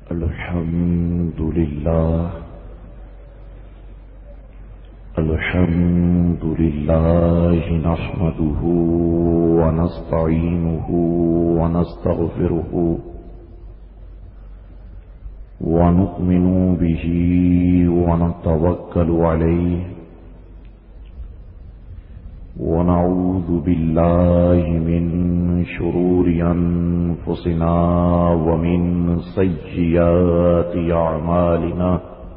الحمد لله نحمده ونستعينه ونستغفره ونؤمن به ونتوكل عليه ونعوذ بالله من شرور أنفسنا ومن سيئات أعمالنا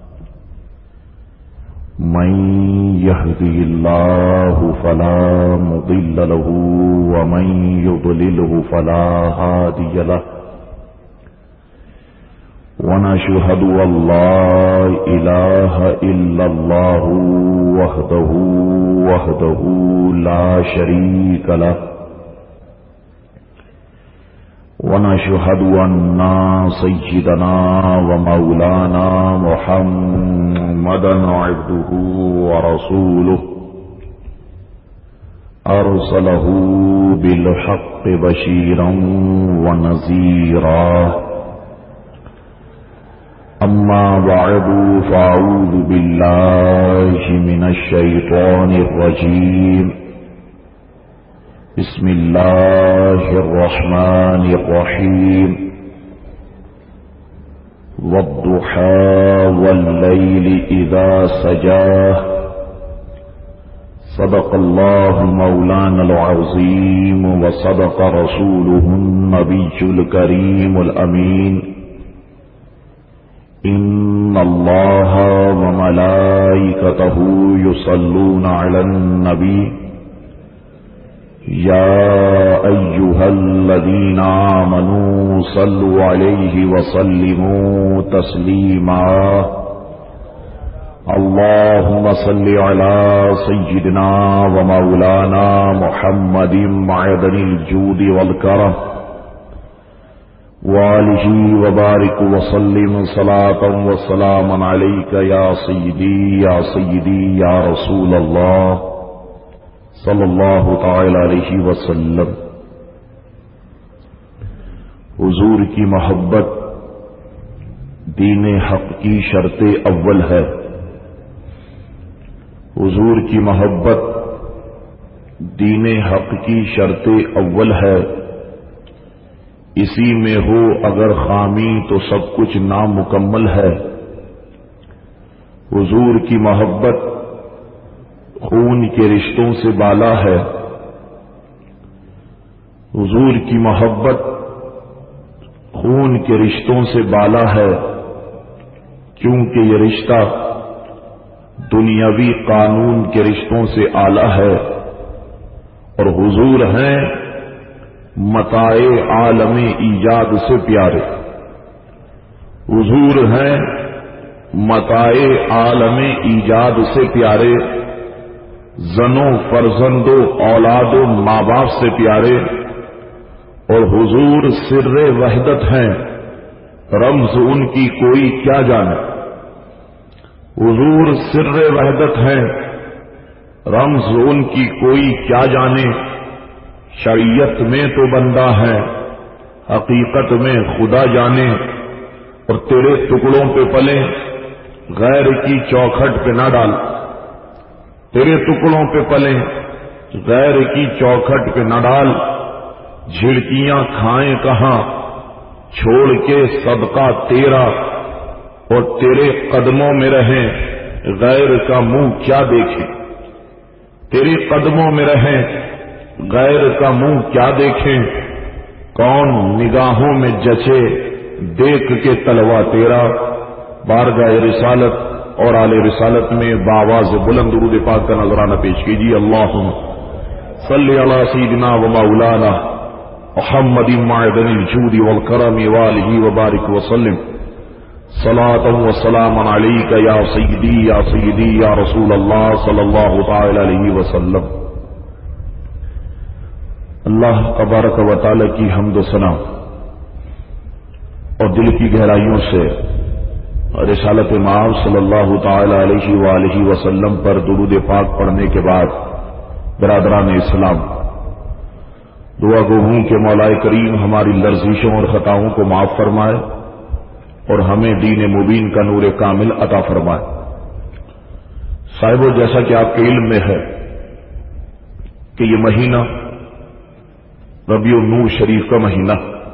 من يهده الله فلا مضل له ومن يضلله فلا هادي له ونشهد أن لا إله إلا الله وحده لا شريك له ونشهد أن سيدنا ومولانا محمدا عبده ورسوله أرسله بالحق بشيرا ونذيرا أما بعد فأعوذ بالله من الشيطان الرجيم بسم الله الرحمن الرحيم والضحى والليل إذا سجاه صدق الله مولانا العظيم وصدق رسوله النبي الكريم الأمين إن الله وملائكته يصلون على النبي يا أيها الذين آمنوا صلوا عليه وسلموا تسليما اللهم صل على سيدنا ومولانا محمد معدن الجود والكرم وآلہ وبارک وسلم صلاة وسلاما عليك يا سيدي يا رسول الله صلی اللہ تعالی علیہ وسلم. حضور کی محبت دین حق کی شرط اول ہے. حضور کی محبت دین حق کی شرط اول ہے. اسی میں ہو اگر خامی تو سب کچھ نامکمل ہے. حضور کی محبت خون کے رشتوں سے بالا ہے. حضور کی محبت خون کے رشتوں سے بالا ہے کیونکہ یہ رشتہ دنیاوی قانون کے رشتوں سے اعلیٰ ہے. اور حضور ہیں متاع عالم ایجاد سے پیارے. حضور ہیں متاع عالم ایجاد سے پیارے. زنوں فرزندوں اولادوں ماں باپ سے پیارے. اور حضور سر وحدت ہیں رمز ان کی کوئی کیا جانے. حضور سر وحدت ہیں رمز ان کی کوئی کیا جانے. شریعت میں تو بندہ ہے حقیقت میں خدا جانے. اور تیرے ٹکڑوں پہ پلے غیر کی چوکھٹ پہ نہ ڈال. تیرے ٹکڑوں پہ پلے غیر کی چوکھٹ پہ نہ ڈال. جھڑکیاں کھائیں کہاں چھوڑ کے صدقہ تیرا. اور تیرے قدموں میں رہیں غیر کا منہ کیا دیکھے. تیرے قدموں میں رہیں غیر کا منہ کیا دیکھیں. کون نگاہوں میں جچے دیکھ کے تلوا تیرا. بارگاہ رسالت اور آل رسالت میں بآواز بلند درود پاک کا نذرانہ پیش کیجیے. اللہم صلی علی سیدنا و مولانا محمد معدن الجود والکرم وآلہ وبارک وسلم صلاۃ و سلام علیک یا سیدی یا رسول اللہ صلی اللہ تعالی علیہ وسلم. اللہ تبارک و تعالی کی حمد و ثنا اور دل کی گہرائیوں سے رسالت مآب صلی اللہ تعالی علیہ وآلہ وسلم پر درود پاک پڑھنے کے بعد برادران اسلام دعا گو ہوں کہ مولا کریم ہماری لرزشوں اور خطاؤں کو معاف فرمائے اور ہمیں دین مبین کا نور کامل عطا فرمائے۔ صاحبو، جیسا کہ آپ کے علم میں ہے کہ یہ مہینہ ربیع النور شریف کا مہینہ،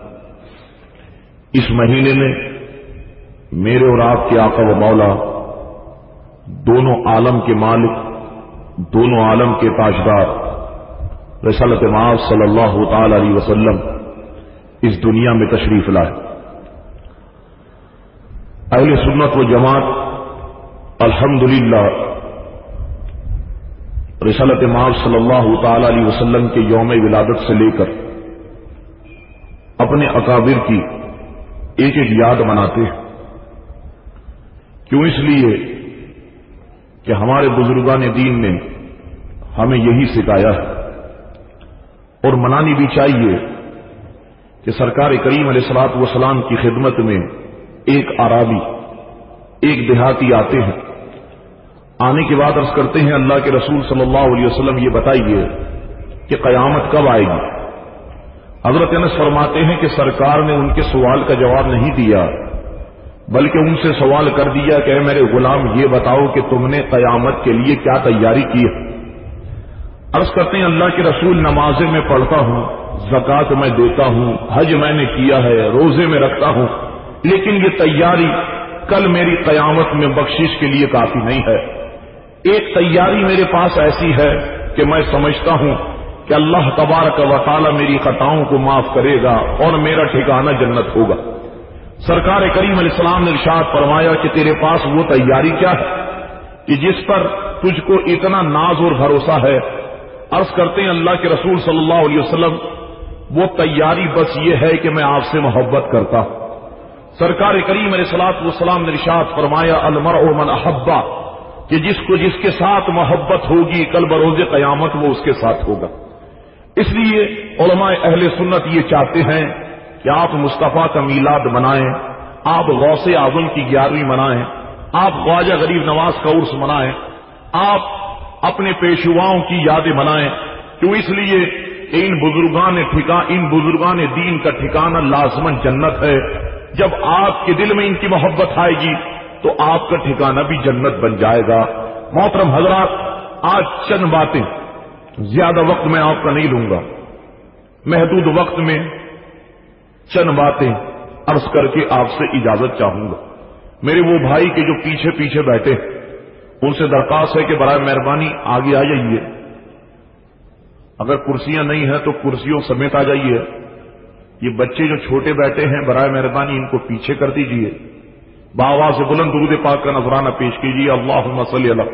اس مہینے میں میرے اور آپ کے آقا و مولا، دونوں عالم کے مالک، دونوں عالم کے تاجدار رسالت مآب صلی اللہ تعالی علیہ وسلم اس دنیا میں تشریف لائے۔ اہل سنت و جماعت الحمدللہ رسالت مآب صلی اللہ تعالی علیہ وسلم کے یوم ولادت سے لے کر اپنے اکابر کی ایک ایک یاد مناتے ہیں۔ کیوں؟ اس لیے کہ ہمارے بزرگان دین نے ہمیں یہی سکھایا ہے، اور منانی بھی چاہیے کہ سرکار کریم علیہ الصلوۃ والسلام کی خدمت میں ایک عرابی، ایک دیہاتی آتے ہیں، آنے کے بعد عرض کرتے ہیں اللہ کے رسول صلی اللہ علیہ وسلم یہ بتائیے کہ قیامت کب آئے گی؟ حضرت انس فرماتے ہیں کہ سرکار نے ان کے سوال کا جواب نہیں دیا، بلکہ ان سے سوال کر دیا کہ اے میرے غلام، یہ بتاؤ کہ تم نے قیامت کے لیے کیا تیاری کی ہے؟ عرض کرتے ہیں اللہ کے رسول، نمازیں میں پڑھتا ہوں، زکوٰۃ میں دیتا ہوں، حج میں نے کیا ہے، روزے میں رکھتا ہوں، لیکن یہ تیاری کل میری قیامت میں بخشش کے لیے کافی نہیں ہے۔ ایک تیاری میرے پاس ایسی ہے کہ میں سمجھتا ہوں کہ اللہ تبارک و تعالی میری خطاؤں کو معاف کرے گا اور میرا ٹھکانہ جنت ہوگا۔ سرکار کریم علیہ السلام نے ارشاد فرمایا کہ تیرے پاس وہ تیاری کیا ہے کہ جس پر تجھ کو اتنا ناز اور بھروسہ ہے؟ عرض کرتے ہیں اللہ کے رسول صلی اللہ علیہ وسلم، وہ تیاری بس یہ ہے کہ میں آپ سے محبت کرتا ہوں۔ سرکار کریم علیہ الصلوۃ والسلام نے ارشاد فرمایا المرء من احبا، کہ جس کو جس کے ساتھ محبت ہوگی کل بروز قیامت وہ اس کے ساتھ ہوگا۔ اس لیے علماء اہل سنت یہ چاہتے ہیں کہ آپ مصطفیٰ کا میلاد منائیں، آپ غوث اعظم کی 11ویں منائیں، آپ خواجہ غریب نواز کا عرس منائیں، آپ اپنے پیشواؤں کی یادیں منائیں۔ کیوں؟ اس لیے کہ ان بزرگان دین کا ٹھکانہ لازماً جنت ہے۔ جب آپ کے دل میں ان کی محبت آئے گی تو آپ کا ٹھکانہ بھی جنت بن جائے گا۔ محترم حضرات، آج چند باتیں، زیادہ وقت میں آپ کا نہیں لوں گا، محدود وقت میں چند باتیں عرض کر کے آپ سے اجازت چاہوں گا۔ میرے وہ بھائی کے جو پیچھے پیچھے بیٹھے ان سے درخواست ہے کہ برائے مہربانی آگے آ جائیے، اگر کرسیاں نہیں ہیں تو کرسیوں سمیت آ جائیے۔ یہ بچے جو چھوٹے بیٹھے ہیں برائے مہربانی ان کو پیچھے کر دیجیے۔ بآواز بلند درود پاک کا نذرانہ پیش کیجیے۔ اللہم صلی علی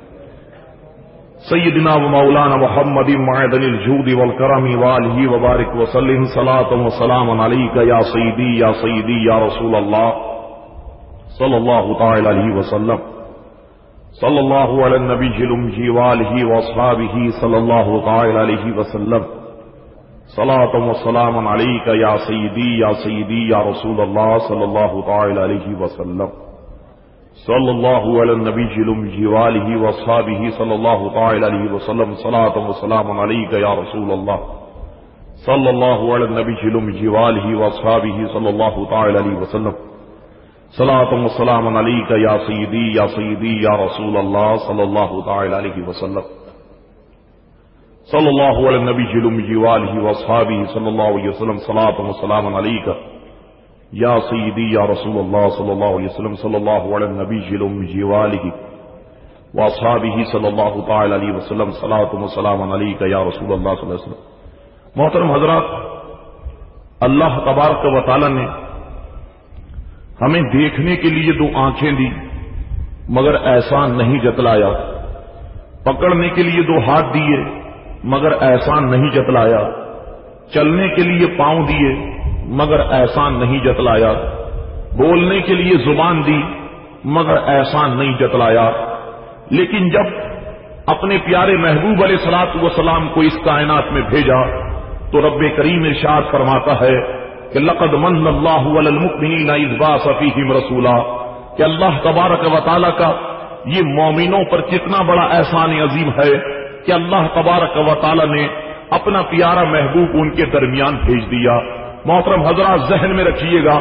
سیدنا و مولانا محمد معدن الجود والکرم والہ وبارک وسلم صلاۃ و سلام علیک یا سیدی یا سیدی یا رسول اللہ صلی اللہ تعالی علیہ وسلم، صلی اللہ علی النبی الامجی والہ واصحابہ صلی اللہ تعالی علیہ وسلم، صلاۃ و سلام علیک یا سیدی یا سیدی یا رسول اللہ صلی اللہ تعالی علیہ وسلم، صلی اللہ علی النبی الامجی والہ واصحابہ صلی اللہ تعالی علیہ وسلم، صلاۃ و سلام علیک یا رسول اللہ صلی اللہ علی النبی الامجی والہ واصحابہ صلی اللہ تعالی علیہ وسلم، صلاۃ و سلام علیک یا سیدی یا سیدی یا رسول اللہ صلی اللہ تعالی علیہ وسلم، صلی اللہ علی النبی الامجی والہ واصحابہ صلی اللہ علیہ وسلم، صلاۃ و سلام علیک یا سیدی یا رسول اللہ صلی اللہ علیہ وسلم، صلی اللہ علی النبی الامجی والہ واصحابہ صلی اللہ تعالی علیہ وسلم، صلاۃ و سلام علیک یا رسول اللہ صلی اللہ علیہ وسلم۔ محترم حضرات، اللہ تبارک و تعالی نے ہمیں دیکھنے کے لیے 2 آنکھیں دی مگر احسان نہیں جتلایا، پکڑنے کے لیے 2 ہاتھ دیے مگر احسان نہیں جتلایا، چلنے کے لیے پاؤں دیے مگر احسان نہیں جتلایا، بولنے کے لیے زبان دی مگر احسان نہیں جتلایا۔ لیکن جب اپنے پیارے محبوب علیہ الصلوۃ والسلام کو اس کائنات میں بھیجا تو رب کریم ارشاد فرماتا ہے کہ لقد من اللہ علی المؤمنین اذ بعث فیہم رسولا، کہ اللہ تبارک و تعالی کا یہ مومنوں پر کتنا بڑا احسان عظیم ہے کہ اللہ تبارک و تعالی نے اپنا پیارا محبوب ان کے درمیان بھیج دیا۔ محترم حضرات، ذہن میں رکھیے گا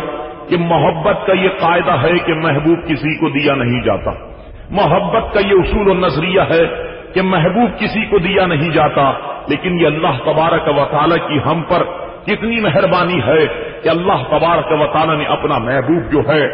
کہ محبت کا یہ قاعدہ ہے کہ محبوب کسی کو دیا نہیں جاتا، محبت کا یہ اصول و نظریہ ہے کہ محبوب کسی کو دیا نہیں جاتا، لیکن یہ اللہ تبارک و تعالی کی ہم پر کتنی مہربانی ہے کہ اللہ تبارک و تعالی نے اپنا محبوب جو ہے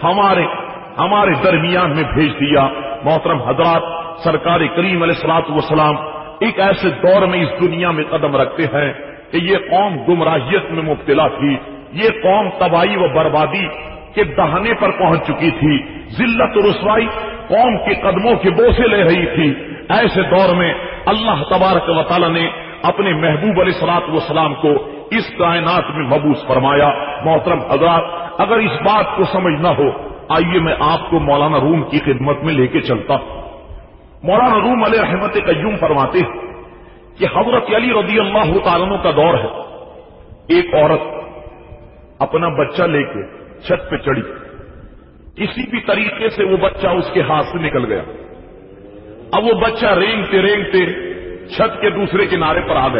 ہمارے درمیان میں بھیج دیا۔ محترم حضرات، سرکار کریم علیہ الصلوۃ والسلام ایک ایسے دور میں اس دنیا میں قدم رکھتے ہیں کہ یہ قوم گمراہیت میں مبتلا تھی، یہ قوم تباہی و بربادی کے دہانے پر پہنچ چکی تھی، ذلت و رسوائی قوم کے قدموں کے بوسے لے رہی تھی۔ ایسے دور میں اللہ تبارک و تعالی نے اپنے محبوب علیہ الصلوۃ والسلام کو اس کائنات میں مبعوث فرمایا۔ محترم حضرات، اگر اس بات کو سمجھنا ہو، آئیے میں آپ کو مولانا روم کی خدمت میں لے کے چلتا ہوں۔ مولانا روم علیہ رحمت قیوم فرماتے ہیں کہ حضرت علی رضی اللہ تعالیٰ عنہ کا دور ہے، ایک عورت اپنا بچہ لے کے چھت پہ چڑھی، کسی بھی طریقے سے وہ بچہ اس کے ہاتھ سے نکل گیا۔ اب وہ بچہ رینگتے رینگتے چھت کے دوسرے کنارے پر آ گیا،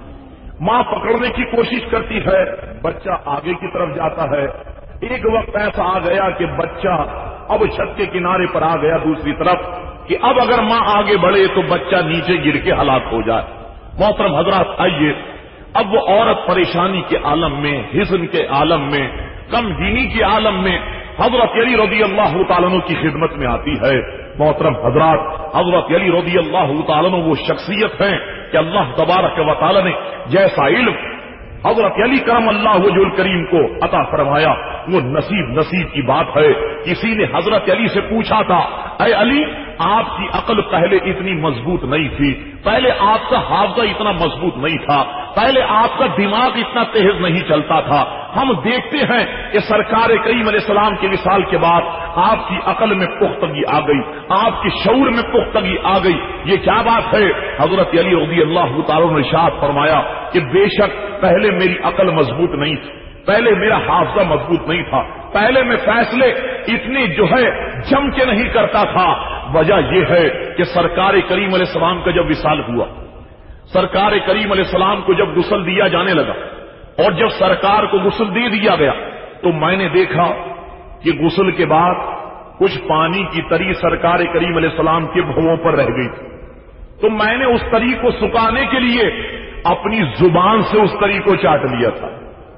ماں پکڑنے کی کوشش کرتی ہے، بچہ آگے کی طرف جاتا ہے۔ ایک وقت ایسا آ گیا کہ بچہ اب چھت کے کنارے پر آ گیا دوسری طرف کہ اب اگر ماں آگے بڑھے تو بچہ نیچے گر کے ہلاک ہو جائے۔ محترم حضرات، آئیے اب وہ عورت پریشانی کے عالم میں، حزن کے عالم میں، غمگینی کے عالم میں حضرت علی رضی اللہ تعالیٰ عنہ کی خدمت میں آتی ہے۔ محترم حضرات، حضرت علی رضی اللہ تعالیٰ عنہ وہ شخصیت ہیں کہ اللہ تبارک و تعالیٰ نے جیسا علم حضرت علی کرم اللہ وجہ الکریم کو عطا فرمایا، وہ نصیب کی بات ہے۔ کسی نے حضرت علی سے پوچھا تھا، اے علی، آپ کی عقل پہلے اتنی مضبوط نہیں تھی، پہلے آپ کا حافظہ اتنا مضبوط نہیں تھا، پہلے آپ کا دماغ اتنا تیز نہیں چلتا تھا۔ ہم دیکھتے ہیں کہ سرکار کریم علیہ السلام کے وصال کے بعد آپ کی عقل میں پختگی آ گئی، آپ کے شعور میں پختگی آ گئی۔ یہ کیا بات ہے؟ حضرت علی رضی اللہ تعالیٰ نے ارشاد فرمایا کہ بے شک پہلے میری عقل مضبوط نہیں تھی، پہلے میرا حافظہ مضبوط نہیں تھا، پہلے میں فیصلے اتنے جو ہے جم کے نہیں کرتا تھا۔ وجہ یہ ہے کہ سرکار کریم علیہ السلام کا جب وصال ہوا، سرکار کریم علیہ السلام کو جب غسل دیا جانے لگا اور جب سرکار کو غسل دے دیا گیا تو میں نے دیکھا کہ غسل کے بعد کچھ پانی کی تری سرکار کریم علیہ السلام کے بھووں پر رہ گئی تھی، تو میں نے اس تری کو سکھانے کے لیے اپنی زبان سے اس تری کو چاٹ لیا تھا۔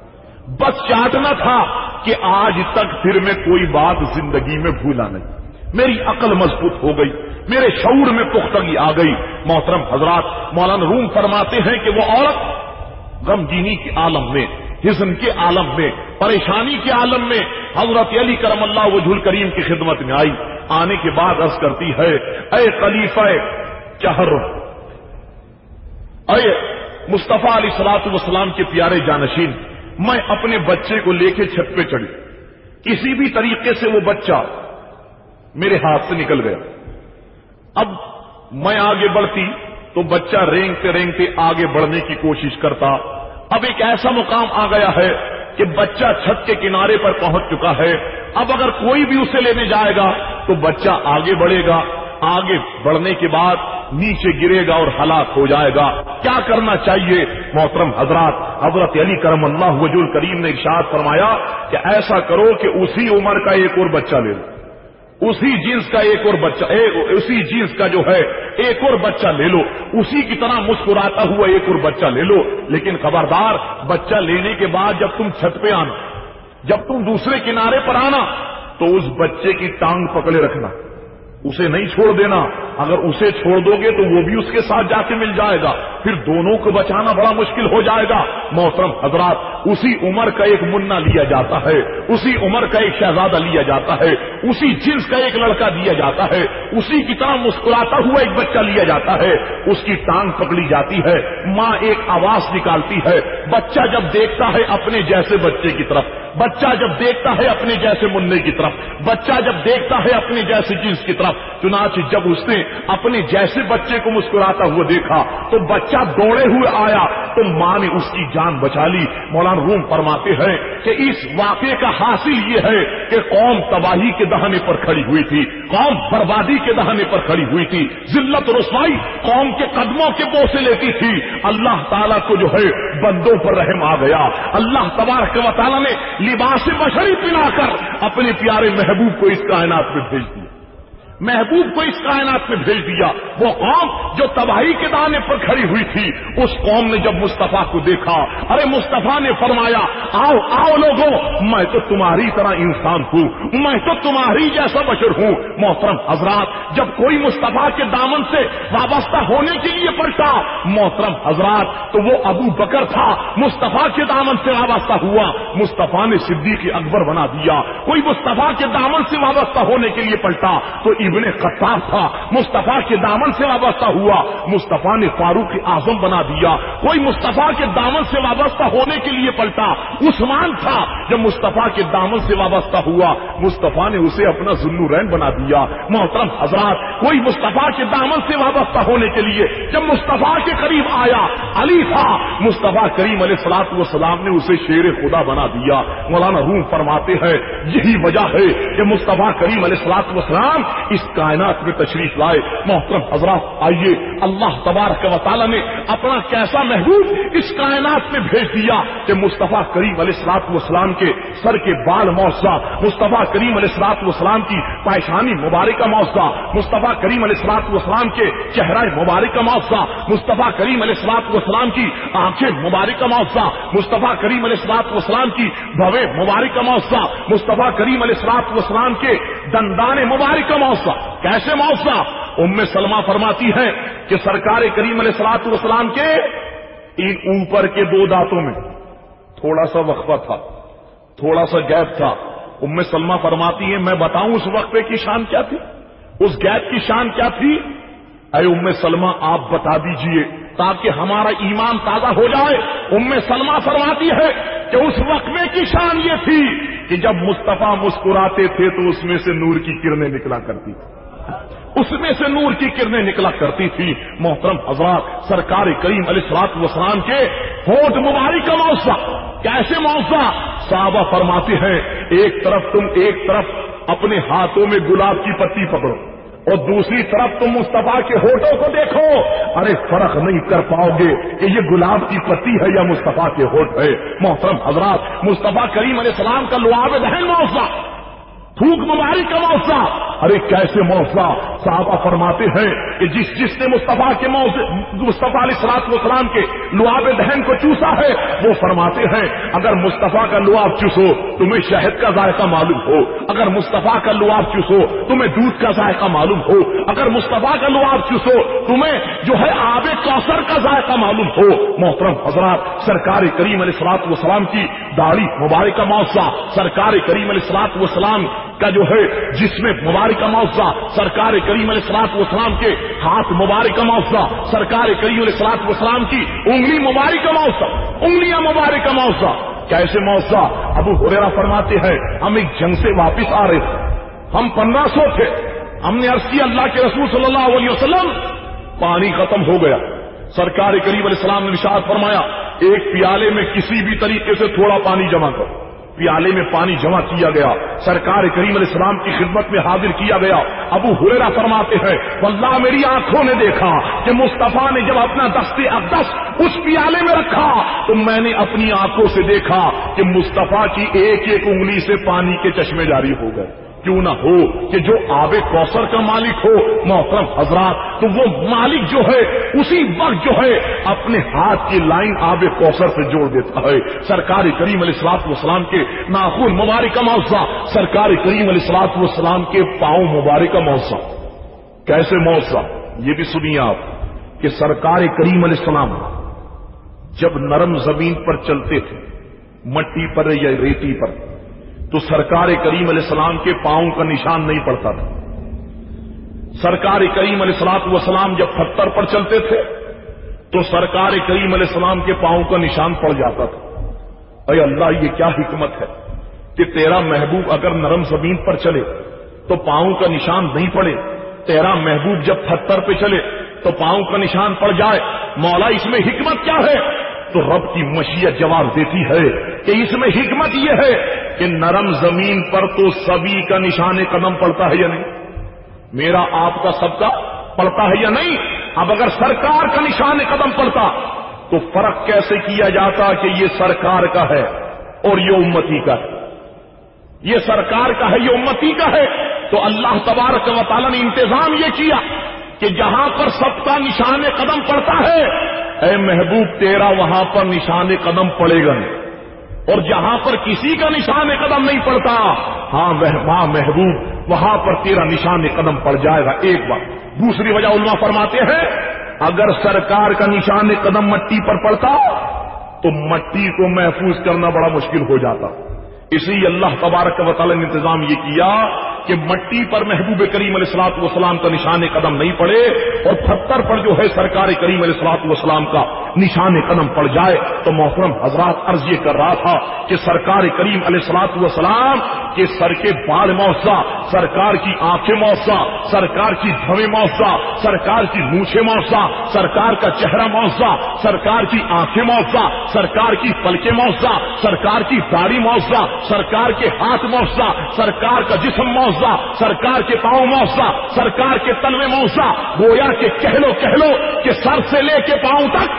بس چاٹنا تھا کہ آج تک پھر میں کوئی بات زندگی میں بھولا نہیں، میری عقل مضبوط ہو گئی، میرے شعور میں پختگی آ گئی۔ محترم حضرات، مولانا روم فرماتے ہیں کہ وہ عورت غمگینی کے عالم میں، حزن کے عالم میں، پریشانی کے عالم میں حضرت علی کرم اللہ وجہ الکریم کی خدمت میں آئی۔ آنے کے بعد عرض کرتی ہے، اے خلیفہ چہر، اے مصطفیٰ علیہ الصلوۃ والسلام کے پیارے جانشین، میں اپنے بچے کو لے کے چھت پہ چڑھی، کسی بھی طریقے سے وہ بچہ میرے ہاتھ سے نکل گیا۔ اب میں آگے بڑھتی تو بچہ رینگتے رینگتے آگے بڑھنے کی کوشش کرتا۔ اب ایک ایسا مقام آ گیا ہے کہ بچہ چھت کے کنارے پر پہنچ چکا ہے۔ اب اگر کوئی بھی اسے لینے جائے گا تو بچہ آگے بڑھے گا، آگے بڑھنے کے بعد نیچے گرے گا اور ہلاک ہو جائے گا۔ کیا کرنا چاہیے؟ محترم حضرات، حضرت علی کرم اللہ وجہ الکریم نے ارشاد فرمایا کہ ایسا کرو کہ اسی عمر کا ایک اور بچہ لے لو، اسی جنس کا ایک اور بچہ، اسی جنس کا جو ہے ایک اور بچہ لے لو، اسی کی طرح مسکراتا ہوا ایک اور بچہ لے لو، لیکن خبردار بچہ لینے کے بعد جب تم چھت پہ آنا، جب تم دوسرے کنارے پر آنا تو اس بچے کی ٹانگ پکڑے رکھنا، اسے نہیں چھوڑ دینا۔ اگر اسے چھوڑ دو گے تو وہ بھی اس کے ساتھ جا کے مل جائے گا، پھر دونوں کو بچانا بڑا مشکل ہو جائے گا۔ محترم حضرات، اسی عمر کا ایک منا لیا جاتا ہے، اسی عمر کا ایک شہزادہ لیا جاتا ہے، اسی جنس کا ایک لڑکا دیا جاتا ہے، اسی کی طرح مسکراتا ہوا ایک بچہ لیا جاتا ہے، اس کی ٹانگ پکڑی جاتی ہے، ماں ایک آواز نکالتی ہے، بچہ جب دیکھتا ہے اپنے جیسے بچے کی طرف، بچہ جب دیکھتا ہے اپنے جیسے منہ کی طرف، بچہ جب دیکھتا ہے اپنے جیسے جنس کی طرف، چنانچہ جب اس نے اپنے جیسے بچے کو مسکراتا ہوا دیکھا تو بچہ بچہ دوڑے ہوئے آیا تو ماں نے اس کی جان بچا لی۔ مولانا روم فرماتے ہیں کہ اس واقعے کا حاصل یہ ہے کہ قوم تباہی کے دہانے پر کھڑی ہوئی تھی، قوم بربادی کے دہانے پر کھڑی ہوئی تھی، ذلت و رسوائی قوم کے قدموں کے بوسے لیتی تھی۔ اللہ تعالیٰ کو جو ہے بندوں پر رحم آ گیا، اللہ تبارک و تعالیٰ نے لباس بشری پہنا کر اپنے پیارے محبوب کو اس کائنات میں بھیج دیا، محبوب کو اس کائنات میں بھیج دیا۔ وہ قوم جو تباہی کے دانے پر کھڑی ہوئی تھی، اس قوم نے جب مصطفیٰ کو دیکھا، ارے مصطفیٰ نے فرمایا آؤ آؤ لوگوں، میں تو تمہاری طرح انسان ہوں، میں تو تمہاری جیسا بشر ہوں۔ محترم حضرات، جب کوئی مصطفیٰ کے دامن سے وابستہ ہونے کے لیے پڑھتا محترم حضرات تو وہ ابو بکر تھا، مصطفیٰ کے دامن سے وابستہ ہوا، مصطفیٰ نے صدیق اکبر بنا دیا۔ کوئی مصطفیٰ کے دامن سے وابستہ ہونے کے لیے پڑھتا تو ابن خطاب تھا، مصطفیٰ کے دامن سے وابستہ ہوا، مصطفیٰ نے فاروق اعظم بنا دیا۔ کوئی مصطفیٰ کے دامن سے وابستہ ہونے کے لیے پلٹا عثمان تھا، جب مصطفیٰ کے دامن سے وابستہ ہوا مصطفیٰ نے اسے اپنا ذوالنورین بنا دیا۔ محترم حضرات، کوئی مصطفیٰ کے دامن سے وابستہ ہونے کے لیے جب مصطفیٰ کے قریب آیا علی تھا، مصطفیٰ کریم علیہ الصلوۃ والسلام نے اسے شیر خدا بنا دیا۔ مولانا روم فرماتے ہیں یہی وجہ ہے کہ مصطفیٰ کریم علیہ الصلوۃ والسلام اس کائنات میں تشریف لائے۔ محترم حضرات، آئیے اللہ تبارک و تعالیٰ نے اپنا کیسا محبوب اس کائنات میں بھیج دیا کہ مصطفیٰ کریم علیہ الصلوۃ والسلام کے سر کے بال موسا، مصطفیٰ کریم علیہ الصلوۃ والسلام کی پیشانی مبارکہ موسا، مصطفیٰ کریم علیہ الصلوۃ والسلام کے چہرہ مبارکہ موسا، مصطفیٰ کریم علیہ الصلوۃ والسلام کی آنکھیں مبارکہ موسا، مصطفیٰ کریم علیہ الصلوۃ والسلام کی بھویں مبارکہ موسا، مصطفیٰ کریم علیہ الصلوۃ والسلام کے دندان مبارکہ موسا۔ کیسے موسا؟ ام سلمہ فرماتی ہے کہ سرکار کریم علیہ الصلوۃ والسلام کے ان اوپر کے دو دانتوں میں تھوڑا سا وقفہ تھا، تھوڑا سا گیپ تھا۔ ام سلمہ فرماتی ہے میں بتاؤں اس وقفے کی شان کیا تھی، اس گیپ کی شان کیا تھی؟ اے ام سلمہ آپ بتا دیجئے تاکہ ہمارا ایمان تازہ ہو جائے۔ ام سلمہ فرماتی ہے کہ اس وقفے کی شان یہ تھی کہ جب مصطفیٰ مسکراتے تھے تو اس میں سے نور کی کرنیں نکلا کرتی تھی، اس میں سے نور کی کرنیں نکلا کرتی تھی۔ محترم حضرات، سرکار کریم علیہ الصلوۃ والسلام کے ہونٹ مبارک کا موسا، کیسے موسا؟ صحابہ فرماتے ہیں ایک طرف اپنے ہاتھوں میں گلاب کی پتی پکڑو اور دوسری طرف تم مصطفیٰ کے ہونٹوں کو دیکھو، ارے فرق نہیں کر پاؤ گے کہ یہ گلاب کی پتی ہے یا مصطفیٰ کے ہونٹ ہے۔ محترم حضرات، مصطفیٰ کریم علیہ السلام کا لعاب دہن موسا، تھوک مبارک کا موسا، ارے کیسے موسا؟ صحابہ فرماتے ہیں کہ جس نے مصطفیٰ علیہ الصلوۃ والسلام کے لعاب دہن کو چوسا ہے وہ فرماتے ہیں اگر مصطفیٰ کا لعاب چوسو تمہیں شہد کا ذائقہ معلوم ہو، اگر مصطفیٰ کا لعاب چوسو تمہیں دودھ کا ذائقہ معلوم ہو، اگر مصطفیٰ کا لعاب چوسو تمہیں جو ہے آب کوثر کا ذائقہ معلوم ہو۔ محترم حضرات، سرکار کریم علیہ الصلوۃ والسلام کی داڑھی مبارک کا موسا، سرکار کریم علیہ الصلوۃ والسلام کا جو ہے جسم مبارک کا موسا، سرکار کریم علیہ الصلوۃ والسلام کے ہاتھ مبارک کا موسا، سرکار کریم علیہ الصلوۃ والسلام کی انگلی مبارک کا موسا، انگلیاں مبارک کا موسا، کیسے موسا؟ ابو ہریرہ فرماتے ہیں ہم ایک جنگ سے واپس آ رہے تھے، ہم 1500 تھے، ہم نے عرض کیا اللہ کے رسول صلی اللہ علیہ وسلم پانی ختم ہو گیا۔ سرکار کریم علیہ السلام نے ارشاد فرمایا ایک پیالے میں کسی بھی طریقے سے تھوڑا پانی جمع کرو۔ پیالے میں پانی جمع کیا گیا، سرکار کریم علیہ السلام کی خدمت میں حاضر کیا گیا۔ ابو ہریرہ فرماتے ہیں واللہ میری آنکھوں نے دیکھا کہ مصطفیٰ نے جب اپنا دست اقدس اس پیالے میں رکھا تو میں نے اپنی آنکھوں سے دیکھا کہ مصطفیٰ کی ایک ایک انگلی سے پانی کے چشمے جاری ہو گئے۔ کیوں نہ ہو کہ جو آب کوثر کا مالک ہو محترم حضرات، تو وہ مالک جو ہے اسی وقت جو ہے اپنے ہاتھ کی لائن آب کوثر سے جوڑ دیتا ہے۔ سرکار کریم علیہ الصلوۃ والسلام کے ناخن مبارک کا موسا، سرکار کریم علیہ الصلوۃ والسلام کے پاؤں مبارک کا موسا، کیسے موسا؟ یہ بھی سنیے آپ کہ سرکار کریم علیہ السلام جب نرم زمین پر چلتے تھے، مٹی پر یا ریتی پر، تو سرکار کریم علیہ السلام کے پاؤں کا نشان نہیں پڑتا تھا۔ سرکار کریم علیہ الصلوۃ والسلام جب پتھر پر چلتے تھے تو سرکار کریم علیہ السلام کے پاؤں کا نشان پڑ جاتا تھا۔ اے اللہ، یہ کیا حکمت ہے کہ تیرا محبوب اگر نرم زمین پر چلے تو پاؤں کا نشان نہیں پڑے، تیرا محبوب جب پتھر پہ چلے تو پاؤں کا نشان پڑ جائے. مولا اس میں حکمت کیا ہے؟ تو رب کی مشیت جواب دیتی ہے کہ اس میں حکمت یہ ہے کہ نرم زمین پر تو سبھی کا نشان قدم پڑتا ہے یا نہیں؟ میرا آپ کا سب کا پڑتا ہے یا نہیں؟ اب اگر سرکار کا نشان قدم پڑتا تو فرق کیسے کیا جاتا کہ یہ سرکار کا ہے اور یہ امتی کا ہے؟ یہ سرکار کا ہے، یہ امتی کا ہے. تو اللہ تبارک و تعالی نے انتظام یہ کیا کہ جہاں پر سب کا نشان قدم پڑتا ہے، اے محبوب تیرا وہاں پر نشان قدم پڑے گا نہیں، اور جہاں پر کسی کا نشان قدم نہیں پڑتا، ہاں محبوب وہاں پر تیرا نشان قدم پڑ جائے گا. ایک بات. دوسری وجہ علماء فرماتے ہیں اگر سرکار کا نشان قدم مٹی پر پڑتا تو مٹی کو محفوظ کرنا بڑا مشکل ہو جاتا. اسی اللہ تبارک و تعالی نے انتظام یہ کیا کہ مٹی پر محبوب کریم علیہ الصلوۃ والسلام کا نشان قدم نہیں پڑے اور پتھر پر جو ہے سرکار کریم علیہ الصلوۃ والسلام کا نشان قدم پڑ جائے. تو محترم حضرات عرض یہ کر رہا تھا کہ سرکار کریم علیہ الصلوۃ والسلام کے سر کے بال معجزہ، سرکار کی آنکھیں معجزہ، سرکار کی بھویں معجزہ، سرکار کی مونچھیں معجزہ، سرکار کا چہرہ معجزہ، سرکار کی آنکھیں معجزہ، سرکار کی پلکیں معجزہ، سرکار کی داڑھی معجزہ، سرکار کے ہاتھ معجزہ، سرکار کا جسم معجزہ، سرکار کے پاؤں معجزہ، سرکار کے تلوے معجزہ. گویا کہ کہہ لو کہ سر سے لے کے پاؤں تک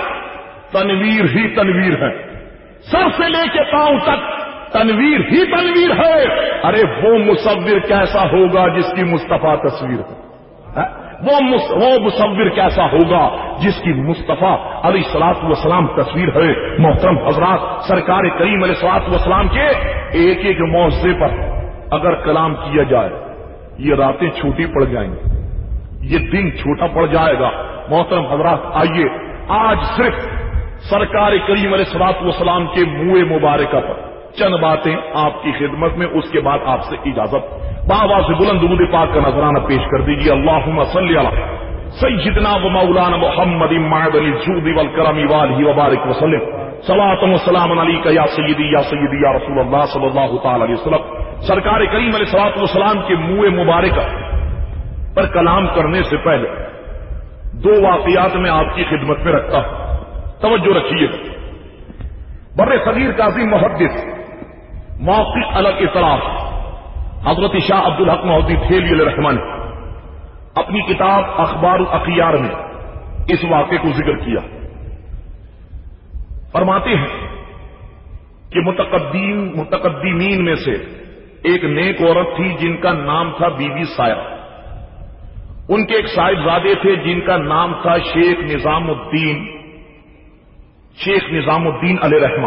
تنویر ہی تنویر ہے. سر سے لے کے پاؤں تک تنویر ہی تنویر ہے. ارے وہ مصور کیسا ہوگا جس کی مصطفیٰ تصویر ہے؟ وہ مصور کیسا ہوگا جس کی مصطفیٰ علیہ الصلوۃ والسلام تصویر ہے؟ محترم حضرات، سرکار کریم علیہ الصلوۃ والسلام کے ایک ایک معجزے پر اگر کلام کیا جائے یہ راتیں چھوٹی پڑ جائیں گی، یہ دن چھوٹا پڑ جائے گا. محترم حضرات آئیے آج صرف سرکار کریم علیہ الصلوۃ والسلام کے منہ مبارکہ پر چند باتیں آپ کی خدمت میں، اس کے بعد آپ سے اجازت. بابا سے بلند درود پاک کا نذرانہ پیش کر دیجیے. اللہم صلی علی سیدنا و مولانا محمد معدن الجود والکرم والہ وبارک وسلم. صلاۃ و سلام علیک یا سیدی یا رسول اللہ صلی اللہ تعالی علیہ وسلم. سرکار کریم علیہ الصلوۃ والسلام کے منہ مبارکہ پر کلام کرنے سے پہلے دو واقعات میں آپ کی خدمت میں رکھتا ہوں، توجہ رکھیے. بر صغیر کا عظیم محدث موقف الاطراف حضرت شاہ عبدالحق محدودی تھیلی علیہ الرحمن اپنی کتاب اخبار الاخیار میں اس واقعے کو ذکر کیا. فرماتے ہیں کہ متقدمین میں سے ایک نیک عورت تھی جن کا نام تھا بی بی سائرہ. ان کے ایک صاحبزادے تھے جن کا نام تھا شیخ نظام الدین علیہ رحمہ.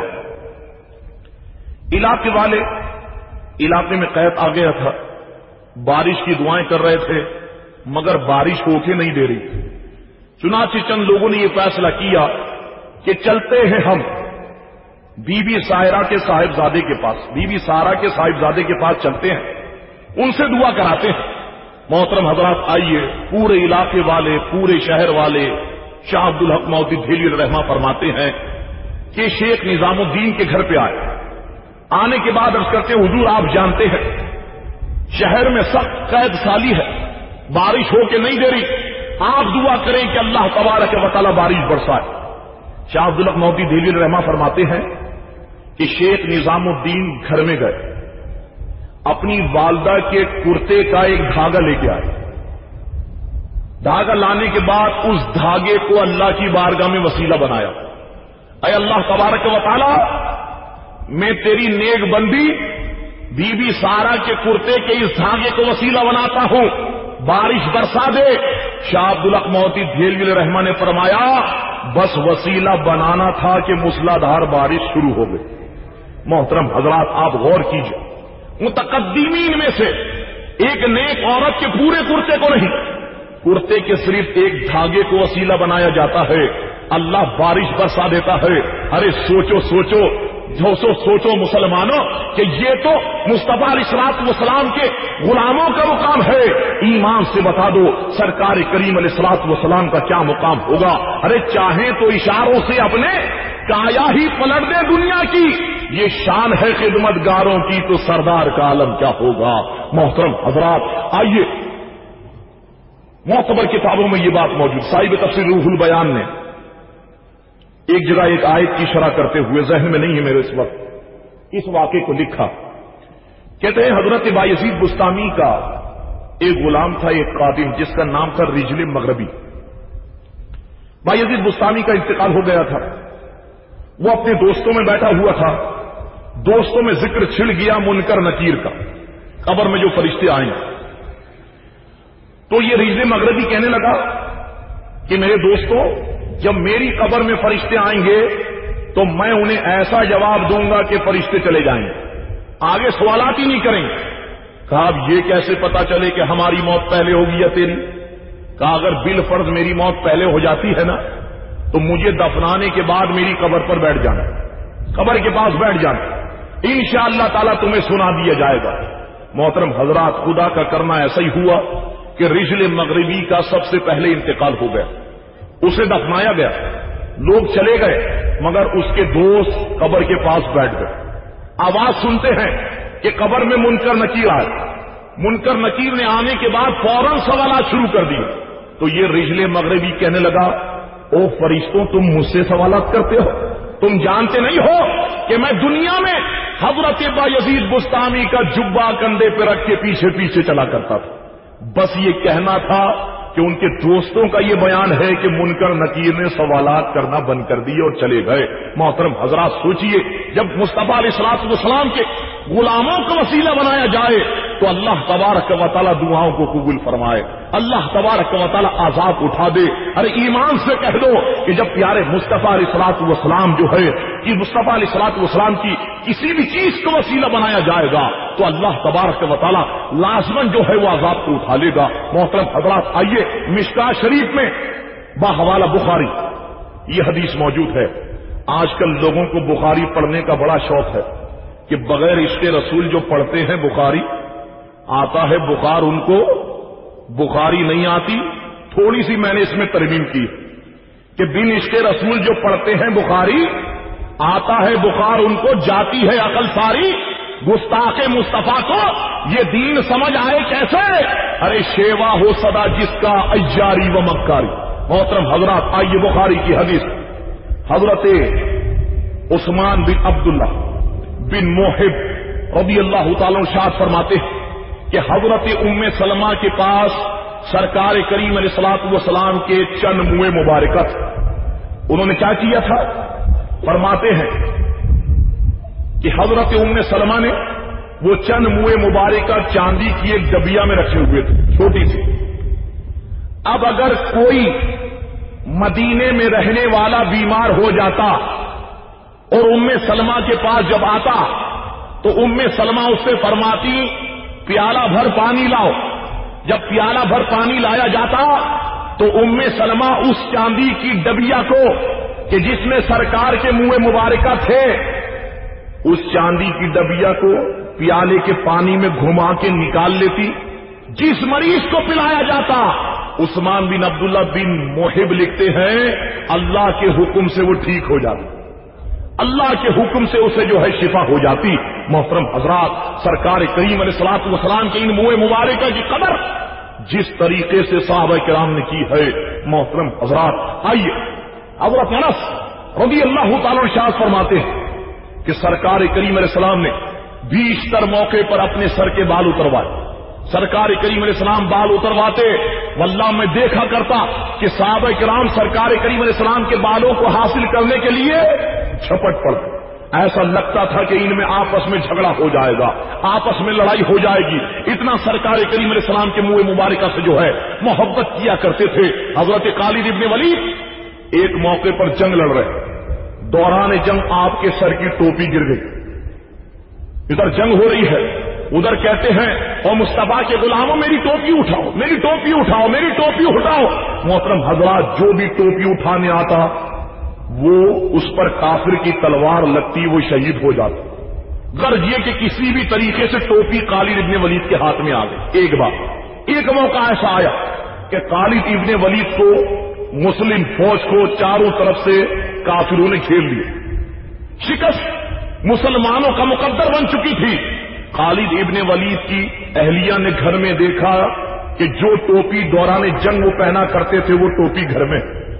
علاقے والے علاقے میں قحط آ گیا تھا، بارش کی دعائیں کر رہے تھے مگر بارش ہو کے نہیں دے رہی. چنانچہ چند لوگوں نے یہ فیصلہ کیا کہ چلتے ہیں ہم بی بی سائرہ کے صاحبزادے کے پاس، بی بی سارہ کے صاحبزادے کے پاس چلتے ہیں، ان سے دعا کراتے ہیں. محترم حضرات آئیے، پورے علاقے والے، پورے شہر والے شاہ عبدالحق محدودی تھیلی علیہ الرحمہ فرماتے ہیں کہ شیخ نظام الدین کے گھر پہ آئے. آنے کے بعد عرض کرتے ہیں حضور آپ جانتے ہیں شہر میں سخت قید سالی ہے، بارش ہو کے نہیں دے رہی، آپ دعا کریں کہ اللہ تبارک و تعالی بارش برسائے. شاہ عبدالحق محدودی تھیلی علیہ الرحمہ فرماتے ہیں کہ شیخ نظام الدین گھر میں گئے، اپنی والدہ کے کرتے کا ایک دھاگا لے کے آئے. دھاگا لانے کے بعد اس دھاگے کو اللہ کی بارگاہ میں وسیلہ بنایا. اے اللہ تبارک و تعالی میں تیری نیک بندی بی بی سارہ کے کرتے کے اس دھاگے کو وسیلہ بناتا ہوں، بارش برسا دے. شاہ عبدالحق محدودی تھیلی علیہ الرحمہ نے فرمایا بس وسیلہ بنانا تھا کہ موسلادھار بارش شروع ہو گئی. محترم حضرات آپ غور کیجئے، متقدمین میں سے ایک نیک عورت کے پورے کرتے کو نہیں، کرتے کے صرف ایک دھاگے کو وسیلہ بنایا جاتا ہے، اللہ بارش برسا دیتا ہے. ارے سوچو مسلمانوں کہ یہ تو مصطفیٰ علیہ الصلوۃ والسلام کے غلاموں کا مقام ہے. ایمان سے بتا دو سرکار کریم علیہ الصلوۃ والسلام کا کیا مقام ہوگا. ارے چاہیں تو اشاروں سے اپنے کایا ہی پلٹ دے دنیا کی، یہ شان ہے خدمت گاروں کی، تو سردار کا عالم کیا ہوگا. محترم حضرات آئیے معتبر کتابوں میں یہ بات موجود. صاحب تفسیر روح البیان نے ایک جگہ ایک آیت کی شرح کرتے ہوئے، ذہن میں نہیں ہے میرے اس وقت، اس واقعے کو لکھا. کہتے ہیں حضرت بایزید بستامی کا ایک غلام تھا، ایک خادم، جس کا نام تھا رجل مغربی. بایزید بستامی کا انتقال ہو گیا تھا. وہ اپنے دوستوں میں بیٹھا ہوا تھا. دوستوں میں ذکر چھڑ گیا منکر نکیر کا، قبر میں جو فرشتے آئیں. تو یہ رجل مغربی کہنے لگا کہ میرے دوستوں، جب میری قبر میں فرشتے آئیں گے تو میں انہیں ایسا جواب دوں گا کہ فرشتے چلے جائیں گے، آگے سوالات ہی نہیں کریں گے. کہا اب یہ کیسے پتا چلے کہ ہماری موت پہلے ہوگی یا تیری؟ کہا اگر بالفرض میری موت پہلے ہو جاتی ہے نا تو مجھے دفنانے کے بعد میری قبر پر بیٹھ جانا، قبر کے پاس بیٹھ جانا، انشاءاللہ تعالیٰ تمہیں سنا دیا جائے گا. محترم حضرات، خدا کا کرنا ایسا ہی ہوا کہ رجل مغربی کا سب سے پہلے انتقال ہو گیا. اسے دفنایا گیا، لوگ چلے گئے، مگر اس کے دوست قبر کے پاس بیٹھ گئے. آواز سنتے ہیں کہ قبر میں منکر نکیر آئے. منکر نکیر نے آنے کے بعد فوراً سوالات شروع کر دیے. تو یہ رجل مغربی کہنے لگا، او فرشتوں، تم مجھ سے سوالات کرتے ہو؟ تم جانتے نہیں ہو کہ میں دنیا میں حضرت بایزید بستامی کا جبہ کندھے پہ رکھ کے پیچھے پیچھے چلا کرتا تھا. بس یہ کہنا تھا کہ ان کے دوستوں کا یہ بیان ہے کہ منکر نکیر نے سوالات کرنا بند کر دیے اور چلے گئے. محترم حضرات سوچئے، جب مصطفیٰ علیہ الصلوۃ والسلام کے غلاموں کو وسیلہ بنایا جائے تو اللہ تبارک و تعالیٰ دعاؤں کو قبول فرمائے، اللہ تبارک و تعالیٰ عذاب اٹھا دے. ارے ایمان سے کہہ دو کہ جب پیارے مصطفیٰ علیہ الصلوۃ والسلام جو ہے کہ مصطفیٰ علیہ الصلوۃ والسلام کی کسی بھی چیز کو وسیلہ بنایا جائے گا تو اللہ تبارک و تعالیٰ لازماً جو ہے وہ عذاب کو اٹھا لے گا. محترم حضرات، آئیے مشکاۃ شریف میں باحوالہ بخاری یہ حدیث موجود ہے. آج کل لوگوں کو بخاری پڑھنے کا بڑا شوق ہے کہ بغیر عشق رسول جو پڑھتے ہیں بخاری آتا ہے، بخار ان کو بخاری نہیں آتی. تھوڑی سی میں نے اس میں ترمیم کی کہ بن عشق رسول جو پڑھتے ہیں بخاری آتا ہے بخار ان کو، جاتی ہے عقل ساری. گستاخ مصطفیٰ کو یہ دین سمجھ آئے کیسے؟ ارے شیوا ہو صدا جس کا ایاری و مکاری. محترم حضرات، آئیے بخاری کی حدیث. حضرت عثمان بن عبداللہ بن موہب رضی اللہ تعالیٰ ارشاد فرماتے ہیں کہ حضرت ام سلمہ کے پاس سرکار کریم علیہ الصلوۃ والسلام کے چند منہ مبارکہ تھے. انہوں نے کیا کیا تھا؟ فرماتے ہیں کہ حضرت ام سلمہ نے وہ چند منہ مبارکہ چاندی کی ایک ڈبیا میں رکھے ہوئے تھے، چھوٹی سی. اب اگر کوئی مدینے میں رہنے والا بیمار ہو جاتا اور ام سلمہ کے پاس جب آتا تو ام سلمہ اس سے فرماتی پیالہ بھر پانی لاؤ. جب پیالہ بھر پانی لایا جاتا تو ام سلمہ اس چاندی کی ڈبیا کو کہ جس میں سرکار کے منہ مبارکہ تھے، اس چاندی کی ڈبیا کو پیالے کے پانی میں گھما کے نکال لیتی. جس مریض کو پلایا جاتا، عثمان بن عبداللہ بن موہب لکھتے ہیں، اللہ کے حکم سے وہ ٹھیک ہو جاتا، اللہ کے حکم سے اسے جو ہے شفا ہو جاتی. محترم حضرات، سرکار کریم علیہ الصلوۃ والسلام کے ان منہ مبارکہ کی قدر جس طریقے سے صحابہ کرام نے کی ہے، محترم حضرات، آئیے حضرت انس رضی اللہ تعالیٰ ارشاد فرماتے ہیں کہ سرکار کریم علیہ السلام نے بیشتر موقع پر اپنے سر کے بال اتروائے. سرکار کریم علیہ السلام بال اترواتے، واللہ میں دیکھا کرتا کہ صحابہ کرام سرکار کریم علیہ السلام کے بالوں کو حاصل کرنے کے لیے جھپٹ پڑتے. ایسا لگتا تھا کہ ان میں آپس میں جھگڑا ہو جائے گا، آپس میں لڑائی ہو جائے گی. اتنا سرکار کریم علیہ السلام کے منہ مبارکہ سے جو ہے محبت کیا کرتے تھے. حضرت خالد ابن ولید ایک موقع پر جنگ لڑ رہے، دوران جنگ آپ کے سر کی ٹوپی گر گئی. ادھر جنگ ہو رہی ہے، ادھر کہتے ہیں او مصطفیٰ کے غلاموں میری ٹوپی اٹھاؤ، میری ٹوپی اٹھاؤ، میری ٹوپی اٹھاؤ. محترم حضرات، جو بھی ٹوپی اٹھانے آتا وہ اس پر کافر کی تلوار لگتی، وہ شہید ہو جاتا. غرض یہ کہ کسی بھی طریقے سے ٹوپی خالد ابن ولید کے ہاتھ میں آ گئی. ایک بار ایک موقع ایسا آیا کہ خالد ابن ولید کو مسلم فوج کو چاروں طرف سے کافروں نے گھیر لیا. شکست مسلمانوں کا مقدر بن چکی تھی. خالد ابن ولید کی اہلیہ نے گھر میں دیکھا کہ جو ٹوپی دوران جنگ وہ پہنا کرتے تھے وہ ٹوپی گھر میں،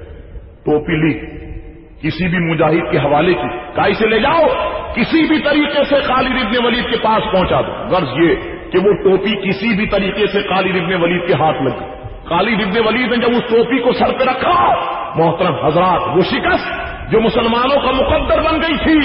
ٹوپی لی کسی بھی مجاہد کے حوالے کی، کائی سے لے جاؤ، کسی بھی طریقے سے خالد ابن ولید کے پاس پہنچا دو، غرض یہ کہ وہ ٹوپی کسی بھی طریقے سے خالد ابن ولید کے ہاتھ لگی۔ خالد ابن ولید نے جب اس ٹوپی کو سر پہ رکھا، محترم حضرات، وہ شکست جو مسلمانوں کا مقدر بن گئی تھی،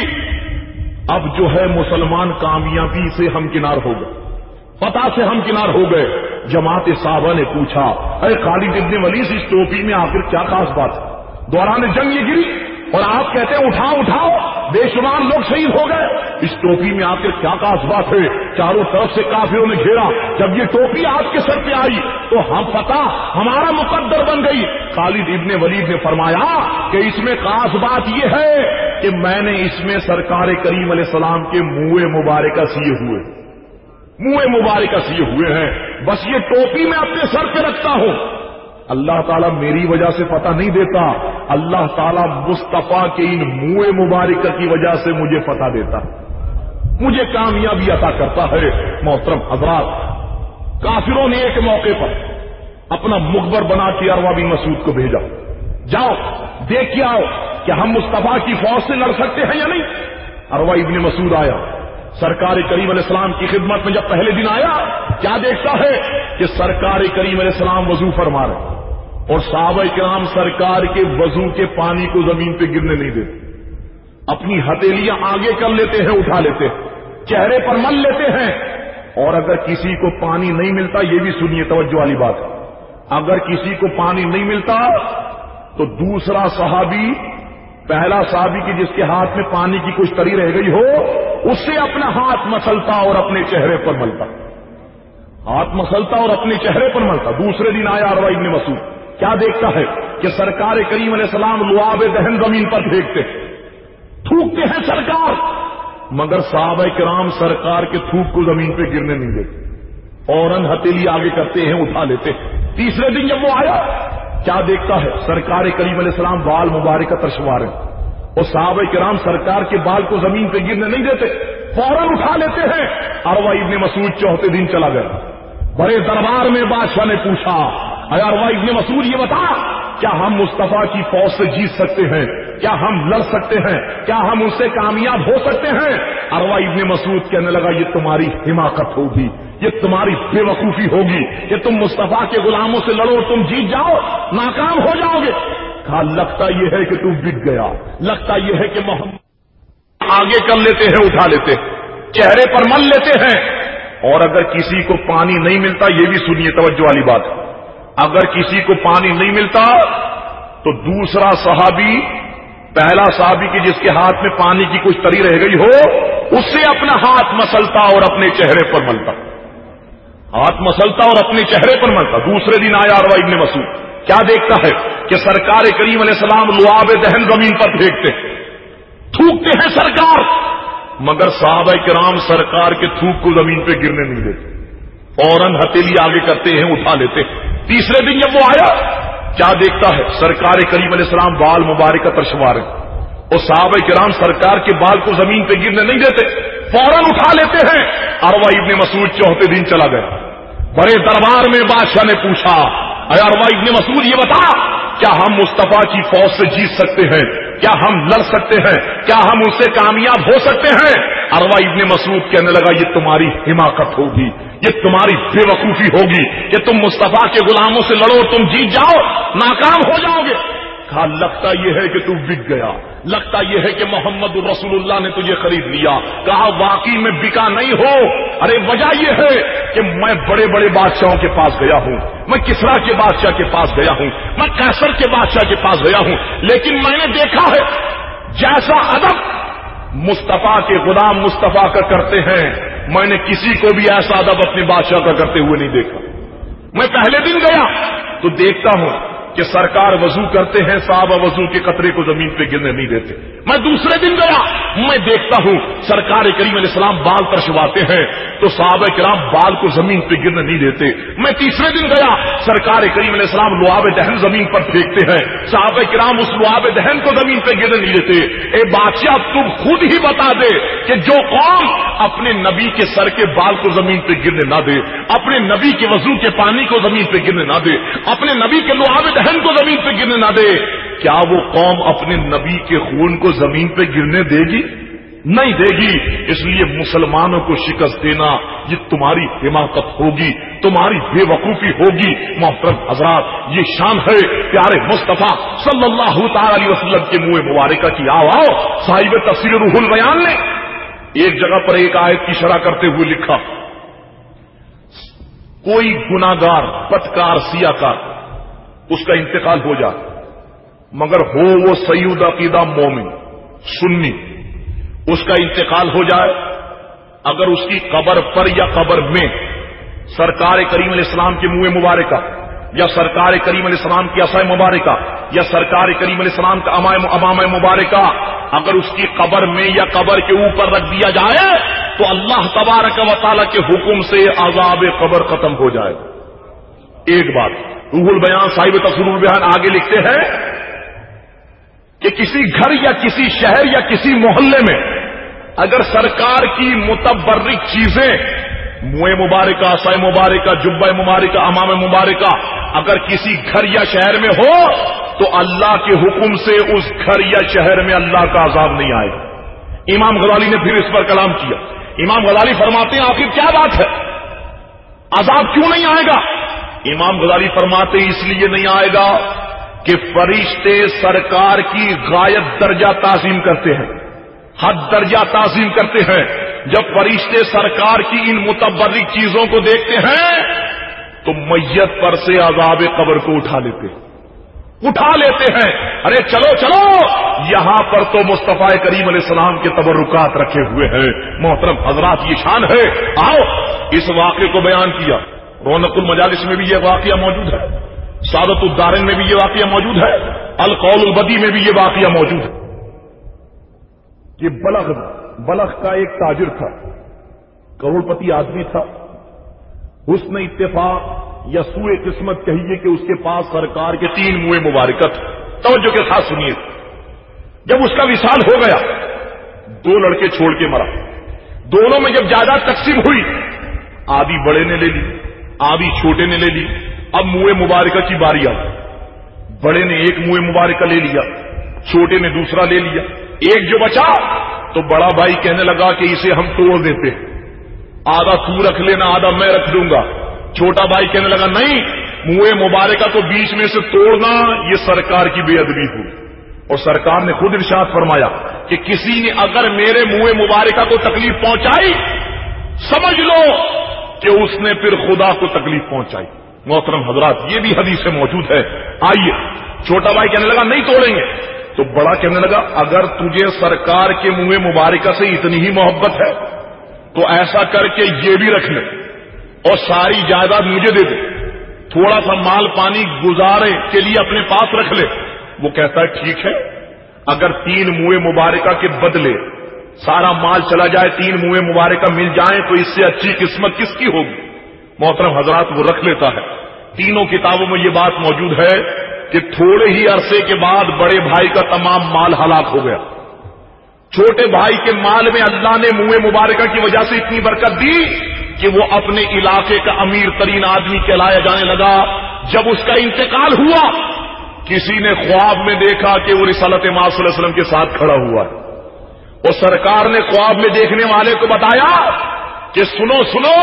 اب جو ہے مسلمان کامیابی سے ہمکنار ہو گئے، فتح سے ہمکنار ہو گئے۔ جماعت صحابہ نے پوچھا، اے خالد ابن ولید، اس ٹوپی میں آخر کیا خاص بات ہے؟ دوران جنگ یہ گری اور آپ کہتے ہیں اٹھاؤ اٹھاؤ، بے شمار لوگ شہید ہو گئے، اس ٹوپی میں آخر کیا خاص بات ہے؟ چاروں طرف سے کافروں نے گھیرا، جب یہ ٹوپی آپ کے سر پہ آئی تو ہم فتح ہمارا مقدر بن گئی۔ خالد ابن ولید نے فرمایا کہ اس میں خاص بات یہ ہے کہ میں نے اس میں سرکار کریم علیہ السلام کے منہ مبارکہ سیے ہوئے، منہ مبارکہ سیے ہوئے ہیں، بس یہ ٹوپی میں اپنے سر پہ رکھتا ہوں۔ اللہ تعالیٰ میری وجہ سے فتح نہیں دیتا، اللہ تعالیٰ مصطفیٰ کے ان منہ مبارکہ کی وجہ سے مجھے فتح دیتا، مجھے کامیابی عطا کرتا ہے۔ محترم حضرات، کافروں نے ایک موقع پر اپنا مخبر بنا کے عروہ بن مسعود کو بھیجا، جاؤ دیکھ کے آؤ کہ ہم مصطفیٰ کی فوج سے لڑ سکتے ہیں یا نہیں۔ عروہ ابن مسعود آیا، سرکار کریم علیہ السلام کی خدمت میں جب پہلے دن آیا، کیا دیکھتا ہے کہ سرکار کریم علیہ السلام وضو فرما رہے اور صحابہ کرام سرکار کے وضو کے پانی کو زمین پہ گرنے نہیں دیتے، اپنی ہتھیلیاں آگے کر لیتے ہیں، اٹھا لیتے ہیں، چہرے پر مل لیتے ہیں، اور اگر کسی کو پانی نہیں ملتا، یہ بھی سنیے توجہ والی بات ہے، اگر کسی کو پانی نہیں ملتا تو دوسرا صحابی، پہلا صحابی کی جس کے ہاتھ میں پانی کی کچھ تری رہ گئی ہو، اس سے اپنا ہاتھ مسلتا اور اپنے چہرے پر ملتا، ہاتھ مسلتا اور اپنے چہرے پر ملتا۔ دوسرے دن آیا عروہ ابن مسعود، کیا دیکھتا ہے کہ سرکار کریم علیہ السلام لعاب دہن زمین پر پھینکتے، تھوکتے ہیں سرکار، مگر صحابہ کرام سرکار کے تھوک کو زمین پہ گرنے نہیں دیتے، فوراً ہتھیلی آگے کرتے ہیں، اٹھا لیتے ہیں۔ تیسرے دن جب وہ آیا، کیا دیکھتا ہے سرکار کریم علیہ السلام بال مبارکہ ترشوا رہے ہیں اور صحابہ کرام سرکار کے بال کو زمین پہ گرنے نہیں دیتے، فوراً اٹھا لیتے ہیں۔ عروہ ابن مسعود چوتھے دن چلا گیا، بڑے دربار میں بادشاہ نے پوچھا، اے عروہ ابن مسعود یہ بتا، کیا ہم مصطفیٰ کی فوج سے جیت سکتے ہیں؟ کیا ہم لڑ سکتے ہیں؟ کیا ہم اس سے کامیاب ہو سکتے ہیں؟ عروہ ابن مسعود کہنے لگا، یہ تمہاری حماقت ہوگی، یہ تمہاری بے وقوفی ہوگی کہ تم مصطفیٰ کے غلاموں سے لڑو، تم جیت جاؤ، ناکام ہو جاؤ گے۔ کہا لگتا یہ ہے کہ تم بک گیا، لگتا یہ ہے کہ محمد آگے کر لیتے ہیں، اٹھا لیتے ہیں، چہرے پر مل لیتے ہیں، اور اگر کسی کو پانی نہیں ملتا، یہ بھی سنیے توجہ والی بات ہے، اگر کسی کو پانی نہیں ملتا تو دوسرا صحابی، پہلا صحابی کی جس کے ہاتھ میں پانی کی کچھ تری رہ گئی ہو، اس سے اپنا ہاتھ مسلتا اور اپنے چہرے پر ملتا، ہاتھ مسلتا اور اپنے چہرے پر ملتا۔ دوسرے دن آیا عروہ ابن مسعود، کیا دیکھتا ہے کہ سرکار کریم علیہ السلام لعاب دہن زمین پر پھینکتے، تھوکتے ہیں سرکار، مگر صحابہ کرام سرکار کے تھوک کو زمین پہ گرنے نہیں دیتے، فوراً ہتھیلی آگے کرتے ہیں، اٹھا لیتے ہیں۔ تیسرے دن جب وہ آیا، کیا دیکھتا ہے سرکار کریم علیہ السلام بال مبارکہ ترشوا رہے اور صحابہ کرام سرکار کے بال کو زمین پہ گرنے نہیں دیتے، فوراً اٹھا لیتے ہیں۔ عروہ ابن مسعود چوتھے دن چلا گیا، بڑے دربار میں بادشاہ نے پوچھا، اے عروہ ابن مسعود یہ بتا، کیا ہم مصطفیٰ کی فوج سے جیت سکتے ہیں؟ کیا ہم لڑ سکتے ہیں؟ کیا ہم اس سے کامیاب ہو سکتے ہیں؟ عروہ ابن مسعود کہنے لگا، یہ تمہاری حماقت ہوگی، یہ تمہاری بے وقوفی ہوگی کہ تم مصطفیٰ کے غلاموں سے لڑو، تم جیت جاؤ، ناکام ہو جاؤ گے۔ کہا لگتا یہ ہے کہ تم بک گیا، لگتا یہ ہے کہ محمد رسول اللہ نے تجھے خرید لیا۔ کہا واقعی میں بکا نہیں ہو، ارے وجہ یہ ہے کہ میں بڑے بڑے بادشاہوں کے پاس گیا ہوں، میں کسریٰ کے بادشاہ کے پاس گیا ہوں، میں قیصر کے بادشاہ کے پاس گیا ہوں، لیکن میں نے دیکھا ہے جیسا ادب مصطفیٰ کے غلام مصطفیٰ کا کرتے ہیں، میں نے کسی کو بھی ایسا ادب اپنے بادشاہ کا کرتے ہوئے نہیں دیکھا۔ میں پہلے دن گیا تو دیکھتا ہوں کہ سرکار وضو کرتے ہیں، صحابہ وضو کے قطرے کو زمین پہ گرنے نہیں دیتے۔ میں دوسرے دن گیا، میں دیکھتا ہوں سرکار کریم علیہ السلام بال ترشواتے ہیں تو صحابہ کرام بال کو زمین پہ گرنے نہیں دیتے۔ میں تیسرے دن گیا، سرکار کریم علیہ السلام لعاب دہن زمین پر پھینکتے ہیں، صحابہ کرام اس لعاب دہن کو زمین پہ گرنے نہیں دیتے۔ اے بادشاہ، تم خود ہی بتا دے کہ جو قوم اپنے نبی کے سر کے بال کو زمین پہ گرنے نہ دے، اپنے نبی کے وضو کے پانی کو زمین پہ گرنے نہ دے، اپنے نبی کے لعاب دہن کو زمین پہ گرنے نہ دے، کیا وہ قوم اپنے نبی کے خون کو زمین پہ گرنے دے گی؟ نہیں دے گی۔ اس لیے مسلمانوں کو شکست دینا یہ تمہاری حماقت ہوگی، تمہاری بے وقوفی ہوگی۔ محترم حضرات، یہ شان ہے پیارے مصطفیٰ صلی اللہ تعالی علیہ وسلم کے منہ مبارکہ کی۔ آؤ صاحب تفسیر روح البیان نے ایک جگہ پر ایک آیت کی شرح کرتے ہوئے لکھا، کوئی گناہگار، بدکار، سیاہکار اس کا انتقال ہو جائے مگر ہو وہ سید عقیدہ مومن سنی، اس کا انتقال ہو جائے، اگر اس کی قبر پر یا قبر میں سرکار کریم علیہ السلام کے منہ مبارکہ یا سرکار کریم علیہ السلام کی عصا مبارکہ یا سرکار کریم علیہ السلام کا امامہ مبارکہ اگر اس کی قبر میں یا قبر کے اوپر رکھ دیا جائے تو اللہ تبارک و تعالی کے حکم سے عذاب قبر ختم ہو جائے۔ ایک بات روح البیان صاحب تفسیر روح البیان آگے لکھتے ہیں کہ کسی گھر یا کسی شہر یا کسی محلے میں اگر سرکار کی متبرک چیزیں منہ مبارکہ، عصا مبارکہ، جبہ مبارکہ، امامہ مبارکہ اگر کسی گھر یا شہر میں ہو تو اللہ کے حکم سے اس گھر یا شہر میں اللہ کا عذاب نہیں آئے گا۔ امام غزالی نے پھر اس پر کلام کیا۔ امام غزالی فرماتے ہیں آخر کیا بات ہے، عذاب کیوں نہیں آئے گا؟ امام غزالی فرماتے ہیں اس لیے نہیں آئے گا کہ فرشتے سرکار کی غایت درجہ تعظیم کرتے ہیں، حد درجہ تعظیم کرتے ہیں۔ جب فرشتے سرکار کی ان متبرک چیزوں کو دیکھتے ہیں تو میت پر سے عذاب قبر کو اٹھا لیتے ہیں۔ ارے چلو چلو، یہاں پر تو مصطفیٰ کریم علیہ السلام کے تبرکات رکھے ہوئے ہیں۔ محترم حضرات، یہ شان ہے۔ آؤ اس واقعے کو بیان کیا۔ رونق المجالس میں بھی یہ واقعہ موجود ہے، سعادت الدارین میں بھی یہ واقعہ موجود ہے، القول البدی میں بھی یہ واقعہ موجود ہے۔ یہ بلخ کا ایک تاجر تھا، کروڑ پتی آدمی تھا، حسن اتفاق یا سوء قسمت کہیے کہ اس کے پاس سرکار کے 3 منہ مبارکہ تھے۔ توجہ کے ساتھ سنیے، جب اس کا وصال ہو گیا 2 لڑکے چھوڑ کے مرا، دونوں میں جب جائیداد تقسیم ہوئی آدھی بڑے نے لے لی، آدھی چھوٹے نے لے لی۔ اب منہ مبارکہ کی باری آئی، بڑے نے ایک منہ مبارکہ لے لیا، چھوٹے نے دوسرا لے لیا۔ ایک جو بچا تو بڑا بھائی کہنے لگا کہ اسے ہم توڑ دیتے، آدھا تو رکھ لینا، آدھا میں رکھ دوں گا۔ چھوٹا بھائی کہنے لگا نہیں، منہ مبارکہ کو بیچ میں سے توڑنا یہ سرکار کی بے ادبی ہوئی۔ اور سرکار نے خود ارشاد فرمایا کہ کسی نے اگر میرے منہ مبارکہ کو تکلیف پہنچائی سمجھ لو کہ اس نے پھر خدا کو تکلیف پہنچائی۔ محترم حضرات، یہ بھی حدیث میں موجود ہے۔ آئیے، چھوٹا بھائی کہنے لگا نہیں توڑیں گے، تو بڑا کہنے لگا اگر تجھے سرکار کے منہ مبارکہ سے اتنی ہی محبت ہے تو ایسا کر کے یہ بھی رکھ لے اور ساری جائیداد مجھے دے دے، تھوڑا سا مال پانی گزارے کے لیے اپنے پاس رکھ لے۔ وہ کہتا ہے ٹھیک ہے، اگر 3 منہ مبارکہ کے بدلے سارا مال چلا جائے، 3 منہ مبارکہ مل جائیں تو اس سے اچھی قسمت کس کی ہوگی؟ محترم حضرات، وہ رکھ لیتا ہے۔ تینوں کتابوں میں یہ بات موجود ہے کہ تھوڑے ہی عرصے کے بعد بڑے بھائی کا تمام مال ہلاک ہو گیا۔ چھوٹے بھائی کے مال میں اللہ نے منہ مبارکہ کی وجہ سے اتنی برکت دی کہ وہ اپنے علاقے کا امیر ترین آدمی کہلایا جانے لگا۔ جب اس کا انتقال ہوا کسی نے خواب میں دیکھا کہ وہ رسالت مآب صلی اللہ علیہ وسلم کے ساتھ کھڑا ہوا ہے، اور سرکار نے خواب میں دیکھنے والے کو بتایا کہ سنو سنو،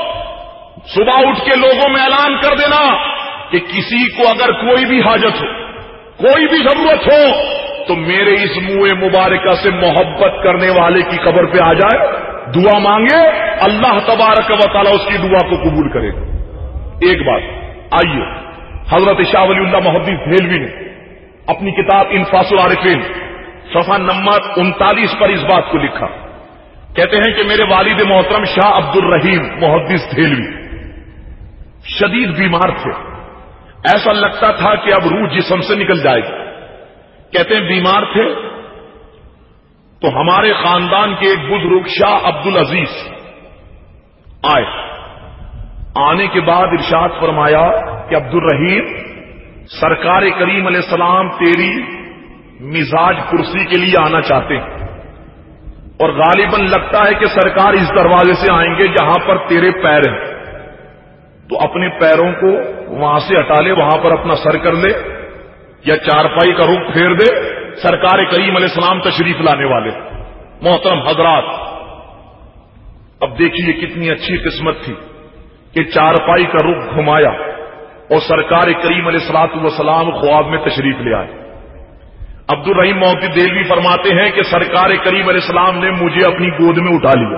صبح اٹھ کے لوگوں میں اعلان کر دینا کہ کسی کو اگر کوئی بھی حاجت ہو، کوئی بھی ضرورت ہو تو میرے اس منہ مبارکہ سے محبت کرنے والے کی قبر پہ آ جائے، دعا مانگے، اللہ تبارک و تعالیٰ اس کی دعا کو قبول کرے گا۔ ایک بات، آئیے حضرت شاہ ولی اللہ محدث دہلوی نے اپنی کتاب انفاس العارفین صفحہ نمبر 39 پر اس بات کو لکھا۔ کہتے ہیں کہ میرے والد محترم شاہ عبد الرحیم محدث دہلوی شدید بیمار تھے، ایسا لگتا تھا کہ اب روح جسم سے نکل جائے گی. کہتے ہیں بیمار تھے تو ہمارے خاندان کے ایک بزرگ شاہ عبد العزیز آئے. آنے کے بعد ارشاد فرمایا کہ عبد الرحیم، سرکار کریم علیہ السلام تیری مزاج کرسی کے لیے آنا چاہتے ہیں، اور غالباً لگتا ہے کہ سرکار اس دروازے سے آئیں گے جہاں پر تیرے پیر ہیں، تو اپنے پیروں کو وہاں سے ہٹا لے، وہاں پر اپنا سر کر لے یا چارپائی کا رخ پھیر دے. سرکار کریم علیہ السلام تشریف لانے والے. محترم حضرات، اب دیکھیے کتنی اچھی قسمت تھی کہ چارپائی کا رخ گھمایا اور سرکار کریم علیہ الصلوۃ والسلام خواب میں تشریف لے آئے. عبد الرحیم موتی دہلوی فرماتے ہیں کہ سرکار کریم علیہ السلام نے مجھے اپنی گود میں اٹھا لیا.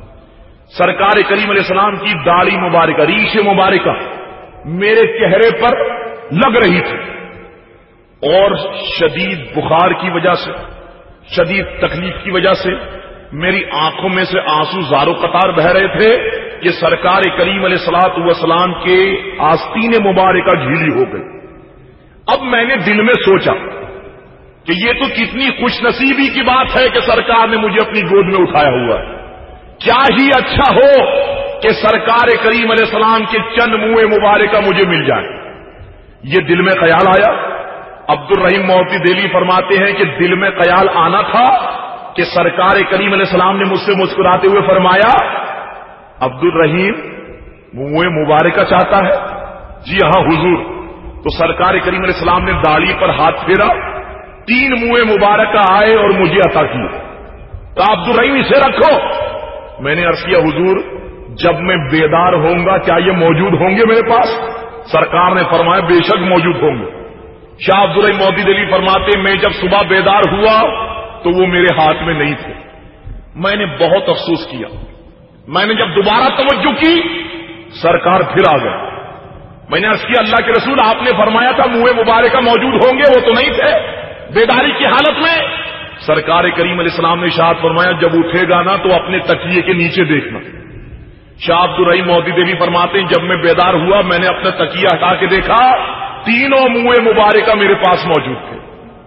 سرکار کریم علیہ السلام کی داڑھی مبارکہ، ریش مبارکہ میرے چہرے پر لگ رہی تھی، اور شدید بخار کی وجہ سے، شدید تکلیف کی وجہ سے میری آنکھوں میں سے آنسو زار و قطار بہ رہے تھے کہ سرکار کریم علیہ الصلوۃ والسلام کے آستین مبارکہ ڈھیلی ہو گئی. اب میں نے دل میں سوچا کہ یہ تو کتنی خوش نصیبی کی بات ہے کہ سرکار نے مجھے اپنی گود میں اٹھایا ہوا ہے. کیا ہی اچھا ہو کہ سرکار کریم علیہ السلام کے چند منہ مبارکہ مجھے مل جائیں. یہ دل میں خیال آیا. عبد الرحیم موتی دہلوی فرماتے ہیں کہ دل میں خیال آنا تھا کہ سرکار کریم علیہ السلام نے مجھ سے مسکراتے ہوئے فرمایا، عبد الرحیم منہ مبارکہ چاہتا ہے؟ جی ہاں حضور. تو سرکار کریم علیہ السلام نے داڑھی پر ہاتھ پھیرا، 3 منہ مبارکہ آئے اور مجھے عطا کیے. تو عبد الرحیم اسے رکھو. میں نے عرض کیا حضور جب میں بیدار ہوں گا کیا یہ موجود ہوں گے میرے پاس؟ سرکار نے فرمایا بے شک موجود ہوں گے. شاہ عبد الرحیم موتی دہلوی فرماتے میں جب صبح بیدار ہوا تو وہ میرے ہاتھ میں نہیں تھے. میں نے بہت افسوس کیا. میں نے جب دوبارہ توجہ کی سرکار پھر آ گئے. میں نے عرض کیا اللہ کے رسول آپ نے فرمایا تھا منہ مبارکہ موجود ہوں گے، وہ تو نہیں تھے بیداری کی حالت میں. سرکار کریم علیہ السلام نے ارشاد فرمایا جب اٹھے گا نا تو اپنے تکیے کے نیچے دیکھنا. شاہ عبد الرحیم موتی دہلوی فرماتے ہیں جب میں بیدار ہوا میں نے اپنا تکیہ ہٹا کے دیکھا، 3 منہ مبارکہ میرے پاس موجود تھے.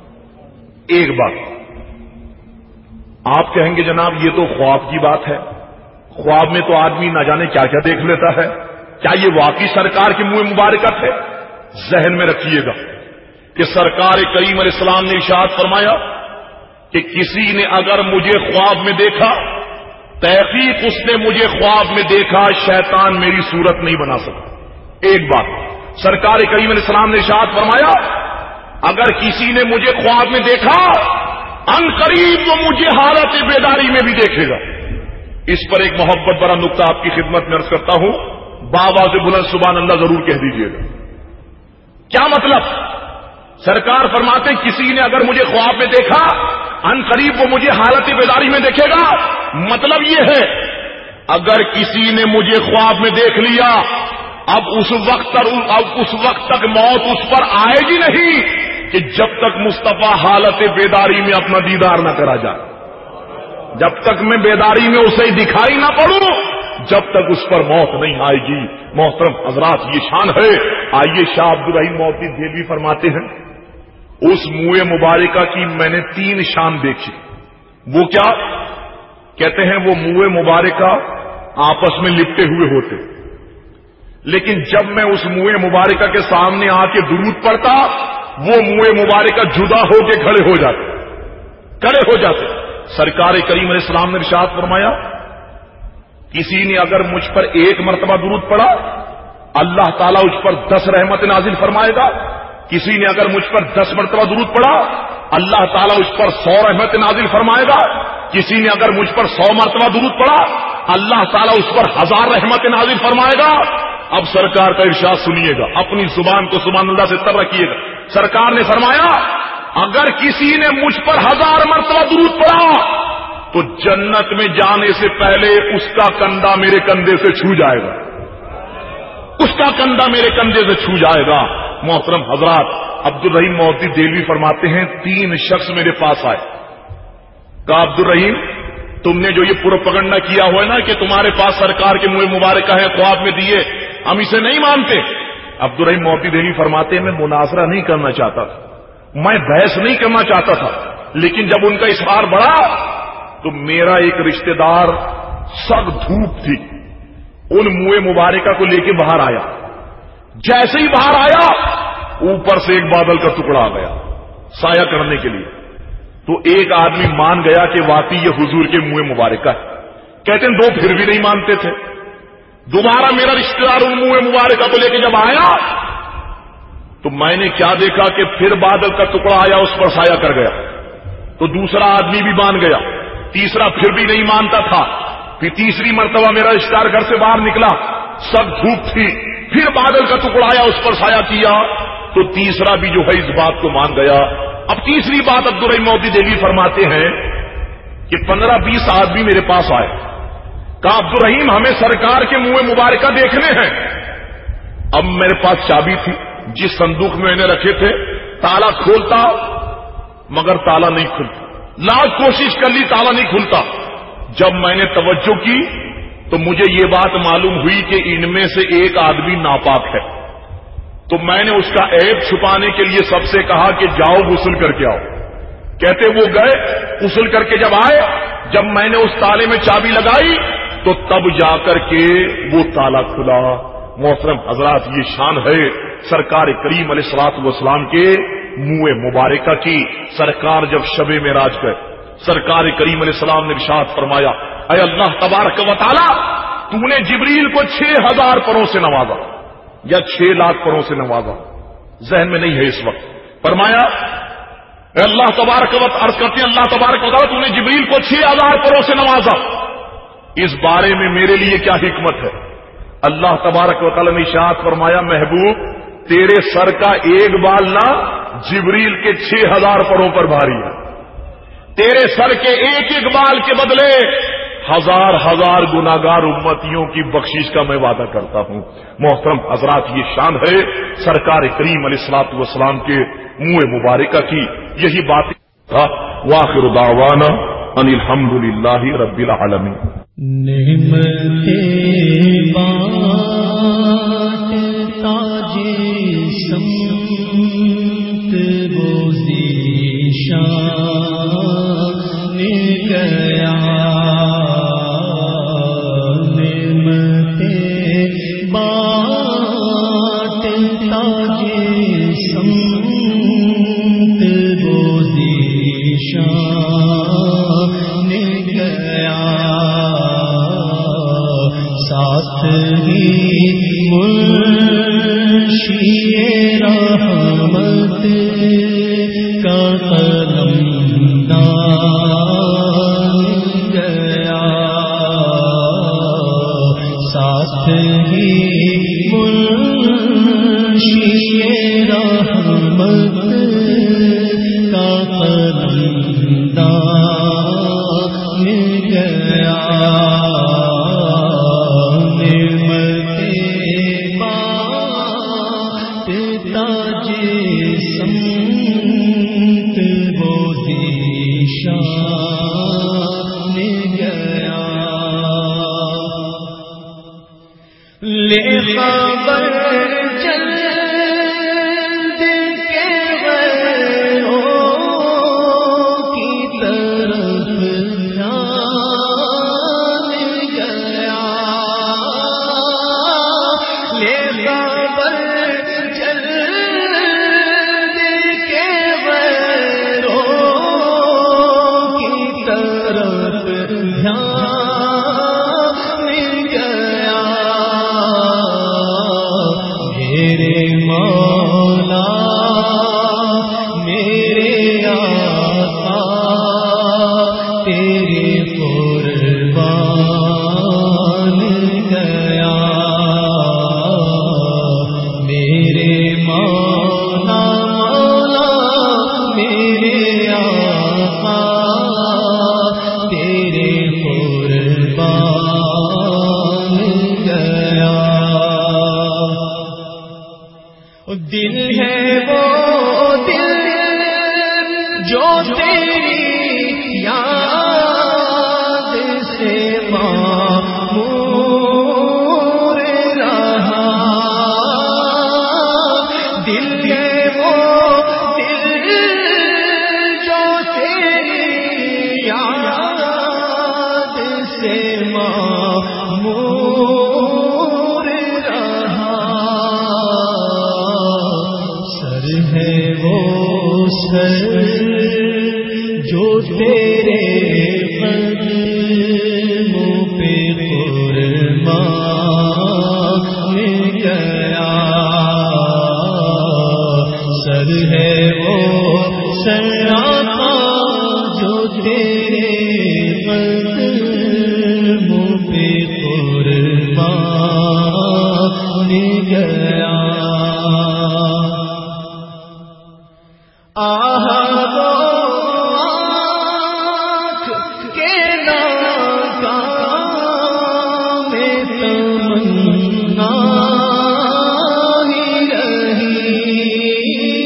ایک بات آپ کہیں گے جناب یہ تو خواب کی بات ہے، خواب میں تو آدمی نہ جانے کیا کیا دیکھ لیتا ہے، کیا یہ واقعی سرکار کے منہ مبارکہ تھے؟ ذہن میں رکھیے گا کہ سرکار کریم علیہ السلام نے ارشاد فرمایا کہ کسی نے اگر مجھے خواب میں دیکھا، تحقیق اس نے مجھے خواب میں دیکھا، شیطان میری صورت نہیں بنا سکتا. ایک بات سرکار کریم علیہ السلام نے ارشاد فرمایا اگر کسی نے مجھے خواب میں دیکھا ان قریب وہ مجھے حالت بیداری میں بھی دیکھے گا. اس پر ایک محبت بڑا نقطہ آپ کی خدمت میں عرض کرتا ہوں، بابا سے بلند سبحان اللہ ضرور کہہ دیجیے گا. کیا مطلب؟ سرکار فرماتے کسی نے اگر مجھے خواب میں دیکھا ان قریب وہ مجھے حالت بیداری میں دیکھے گا. مطلب یہ ہے اگر کسی نے مجھے خواب میں دیکھ لیا اب اس وقت تک موت اس پر آئے گی نہیں کہ جب تک مصطفیٰ حالت بیداری میں اپنا دیدار نہ کرا جائے، جب تک میں بیداری میں اسے دکھائی نہ پڑوں جب تک اس پر موت نہیں آئے گی. محترم حضرات یہ شان ہے. آئیے شاہ عبد الرحیم موتی دہلوی فرماتے ہیں اس منہ مبارکہ کی میں نے 3 شان دیکھی. وہ کیا کہتے ہیں؟ وہ منہ مبارکہ آپس میں لپٹے ہوئے ہوتے، لیکن جب میں اس منہ مبارکہ کے سامنے آ کے درود پڑھتا وہ منہ مبارکہ جدا ہو کے کھڑے ہو جاتے. سرکار کریم علیہ السلام نے ارشاد فرمایا کسی نے اگر مجھ پر 1 مرتبہ درود پڑھا اللہ تعالیٰ اس پر 10 رحمت نازل فرمائے گا. کسی نے اگر مجھ پر 10 مرتبہ درود پڑھا اللہ تعالیٰ اس پر 100 رحمت نازل فرمائے گا. کسی نے اگر مجھ پر 100 مرتبہ درود پڑھا اللہ تعالیٰ اس پر 1000 رحمت نازل فرمائے گا. اب سرکار کا ارشاد سنیے گا، اپنی زبان کو سبحان اللہ سے تر رکھیے گا. سرکار نے فرمایا اگر کسی نے مجھ پر 1000 مرتبہ درود پڑھا تو جنت میں جانے سے پہلے اس کا کندھا میرے کندھے سے چھو جائے گا، اس کا کندھا میرے کندھے سے چھو جائے گا. محترم حضرات عبد الرحیم موتی دہلوی فرماتے ہیں 3 شخص میرے پاس آئے. کہا عبد الرحیم تم نے جو یہ پروپیگنڈا کیا ہوا ہے نا کہ تمہارے پاس سرکار کے منہ مبارکہ ہے خواب میں دیے، ہم اسے نہیں مانتے. عبدالرحیم موتی دہلی فرماتے ہیں میں مناظرہ نہیں کرنا چاہتا تھا, میں بحث نہیں کرنا چاہتا تھا, لیکن جب ان کا اصرار بڑھا تو میرا ایک رشتہ دار سخت دھوپ تھی ان منہ مبارکہ کو لے کے باہر آیا. جیسے ہی باہر آیا اوپر سے ایک بادل کا ٹکڑا آ گیا سایہ کرنے کے لیے. تو ایک آدمی مان گیا کہ واقعی یہ حضور کے منہ مبارکہ ہے. کہتے ہیں دو پھر بھی نہیں مانتے تھے. دوبارہ میرا رشتہ دار ان منہ مبارکہ کو لے کے جب آیا تو میں نے کیا دیکھا کہ پھر بادل کا ٹکڑا آیا اس پر سایہ کر گیا. تو دوسرا آدمی بھی مان گیا, تیسرا پھر بھی نہیں مانتا تھا. پھر تیسری مرتبہ میرا رشتہ دار گھر سے باہر نکلا, سب دھوپ تھی, پھر بادل کا ٹکڑا آیا اس پر سایہ کیا تو تیسرا بھی جو ہے اس بات کو مان گیا. اب تیسری بات عبدالرحیم موتی دہلی فرماتے ہیں کہ 15-20 آدمی میرے پاس آئے, کہا عبدالرحیم ہمیں سرکار کے منہ مبارکہ دیکھنے ہیں. اب میرے پاس چابی تھی, جس صندوق میں انہیں رکھے تھے تالا کھولتا مگر تالا نہیں کھلتا, لاکھ کوشش کر لی تالا نہیں کھلتا. جب میں نے توجہ کی تو مجھے یہ بات معلوم ہوئی کہ ان میں سے ایک آدمی ناپاک ہے. تو میں نے اس کا عیب چھپانے کے لیے سب سے کہا کہ جاؤ غسل کر کے آؤ. کہتے وہ گئے, غسل کر کے جب آئے, جب میں نے اس تالے میں چابی لگائی تو تب جا کر کے وہ تالا کھلا. محترم حضرات, یہ شان ہے سرکار کریم علیہ الصلوۃ والسلام کے منہ مبارکہ کی. سرکار جب شب معراج گئے, سرکار کریم علیہ السلام نے ارشاد فرمایا اے اللہ تبارک و تعالی تو نے جبریل کو 6000 پروں سے نوازا یا 6 لاکھ پروں سے نوازا, ذہن میں نہیں ہے اس وقت. فرمایا اے اللہ تبارک و تعالی, عرض کرتے ہیں اللہ تبارک و تعالی تو نے جبریل کو 6000 پروں سے نوازا, اس بارے میں میرے لیے کیا حکمت ہے؟ اللہ تبارک و تعالی نے ارشاد فرمایا محبوب تیرے سر کا ایک بال نہ جبریل کے 6000 پروں پر بھاری ہے. تیرے سر کے ایک ایک بال کے بدلے 1000 گناہگار امتیوں کی بخشش کا میں وعدہ کرتا ہوں. محترم حضرات, یہ شان ہے سرکار کریم علیہ الصلوۃ والسلام کے منہ مبارکہ کی. یہی بات تھا. وآخر دعوانا ان الحمد للہ رب العالمین. نعمتیں بانٹتا جسم گیا, نعمتیں بانٹتا جسم شان گیا, ساتھ ہی منشی رحمت کا قلم گیا, ساتھ ہی منشی رحمت کا قلم گیا. گیا آہا دو آنکھ کے ناکام تمنا ہی رہی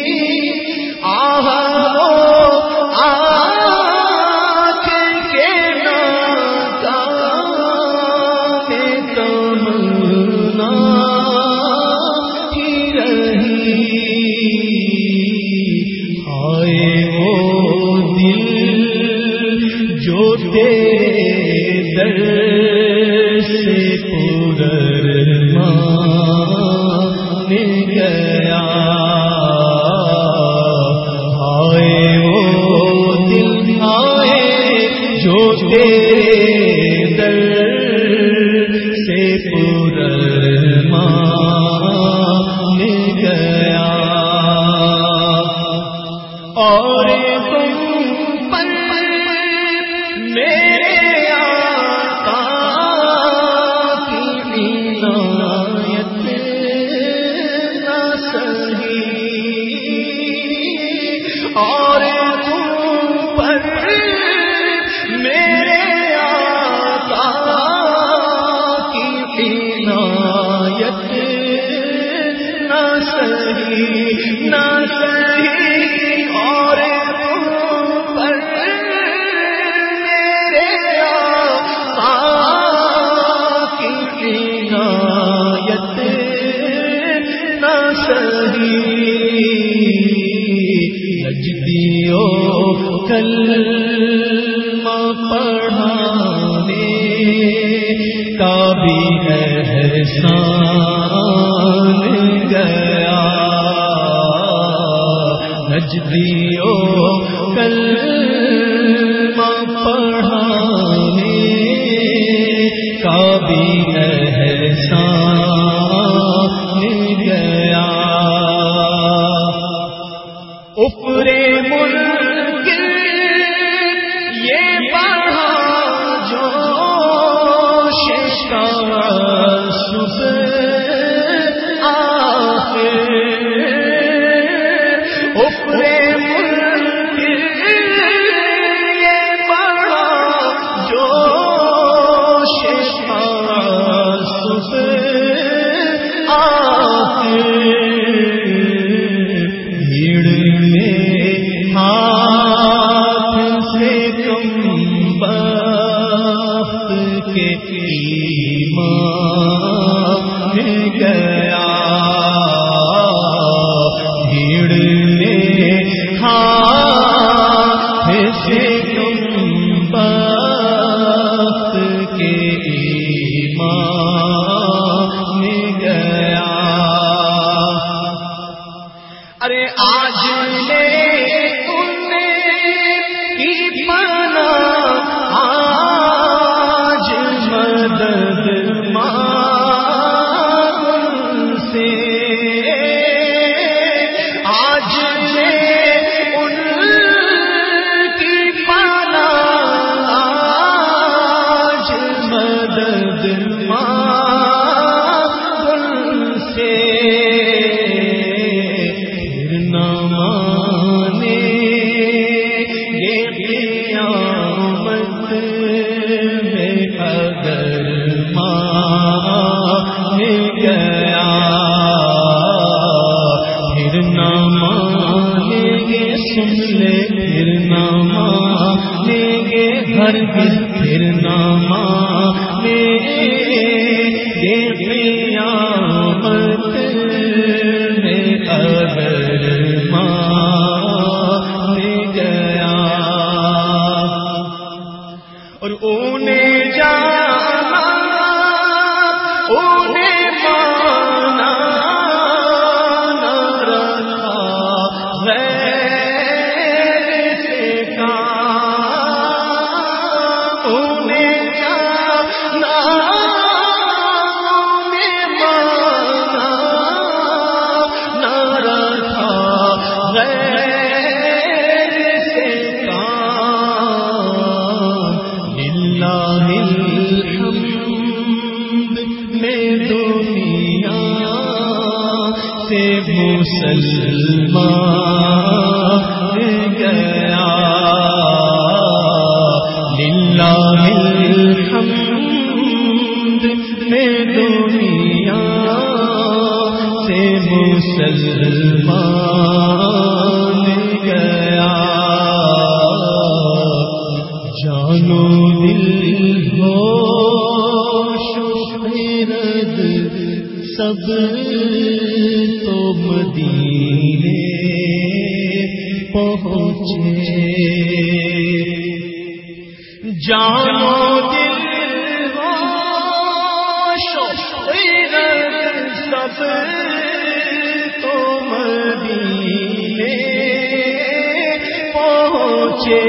آہا دو آنکھ کے ناکام تمنا ہی رہی تیرے در سے پرمان گیا آئے وہ دل آئے جو تیرے در سے پرمان گیا اور اور تم پر میرے آقا کی عنایت نہ سہی نہ سہی اور تم پر میرے آقا کی عنایت نہ سہی نجدیو کلمہ پڑھانے کا بھی احسان گیا نجدیو کلمہ پڑھانے کا بھی احسان گیا اوپرے ملک یہ پڑھا جو شکار صبح آخر اوپرے ملک یہ پڑھا جو شکار صبح آخر ہاتھ سے تم وقت کے ایمان گیا بھیڑ میں ہاتھ سے تم وقت کے ایمان گیا ارے آج لے آج مدد مان سے آج لے ان کی پناہ آج مدد مان سے پھر نہ مانے اگر مان گیا پھر نہ مانیں گے سن لے پھر نہ مانیں گے ہرگز پھر نہ مانیں گے قیامت میں اگر مان گیا اور انہیں جانا انہیں مانا نہ رکھا غیر سے کام انہیں جانا انہیں مانا نہ رکھا غیر سے کام للہ مسلمان گیا للہ الحمد میں دنیا سے مسلمان گیا جانو دل ہوش خرد سب تو مدینے پہنچے جانو دل ہوش خرد سب تو مدینے پہنچے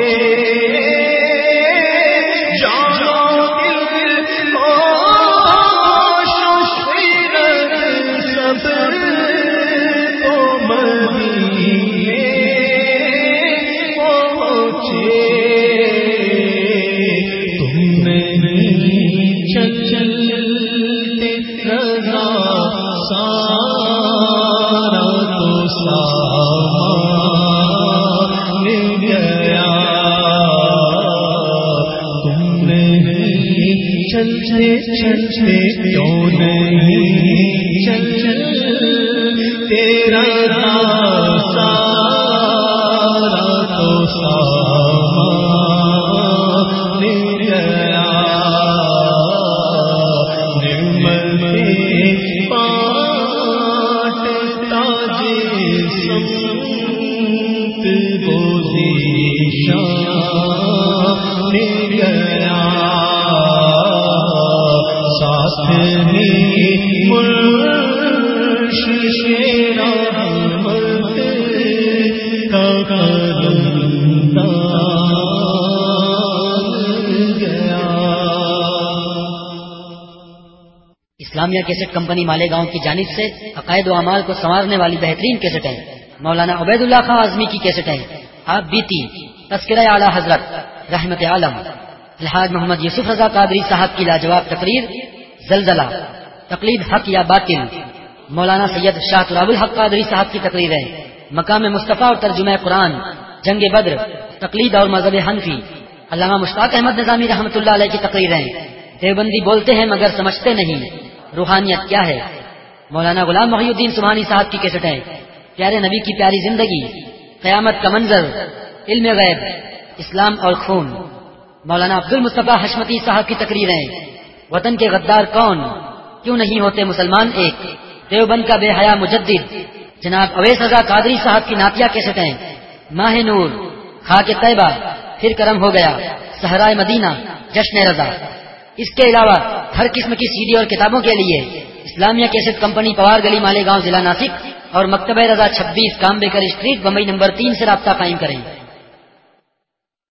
چلتے کیوں نہیں چل تیرا سارا تو سامان گیا نعمتیں بانٹتا جسمت بوزی شان گیا اسلامیہ کیسٹ کمپنی مالیگاؤں کی جانب سے عقائد و اعمال کو سنوارنے والی بہترین کیسٹیں مولانا عبید اللہ خان اعظمی کی کیسٹیں آپ بیتی تذکرہ اعلی حضرت رحمت عالم الحاج محمد یوسف رضا قادری صاحب کی لاجواب تقریر زلزلہ تقلید حق یا باطل مولانا سید شاہ تراب الحق قادری صاحب کی تقریریں مقام مصطفیٰ اور ترجمہ قرآن جنگ بدر تقلید اور مذہب حنفی علامہ مشتاق احمد نظامی رحمۃ اللہ علیہ کی تقریریں دیوبندی بولتے ہیں مگر سمجھتے نہیں روحانیت کیا ہے مولانا غلام محی الدین سبحانی صاحب کی کیسٹیں پیارے نبی کی پیاری زندگی قیامت کا منظر علم غیب اسلام اور خون مولانا عبد المصطفیٰ حشمتی صاحب کی تقریریں وطن کے غدار کون کیوں نہیں ہوتے مسلمان ایک دیوبند کا بے حیا مجدد جناب اویس رضا قادری صاحب کی نعتیہ کیسٹیں ماہ نور خاک طیبہ پھر کرم ہو گیا صحرائے مدینہ جشن رضا اس کے علاوہ ہر قسم کی سی ڈی اور کتابوں کے لیے اسلامیہ کیسٹ کمپنی پوار گلی مالیگاؤں ضلع ناسک اور Maktaba Raza 26 Kambekar street Bombay number 3 سے رابطہ قائم کریں.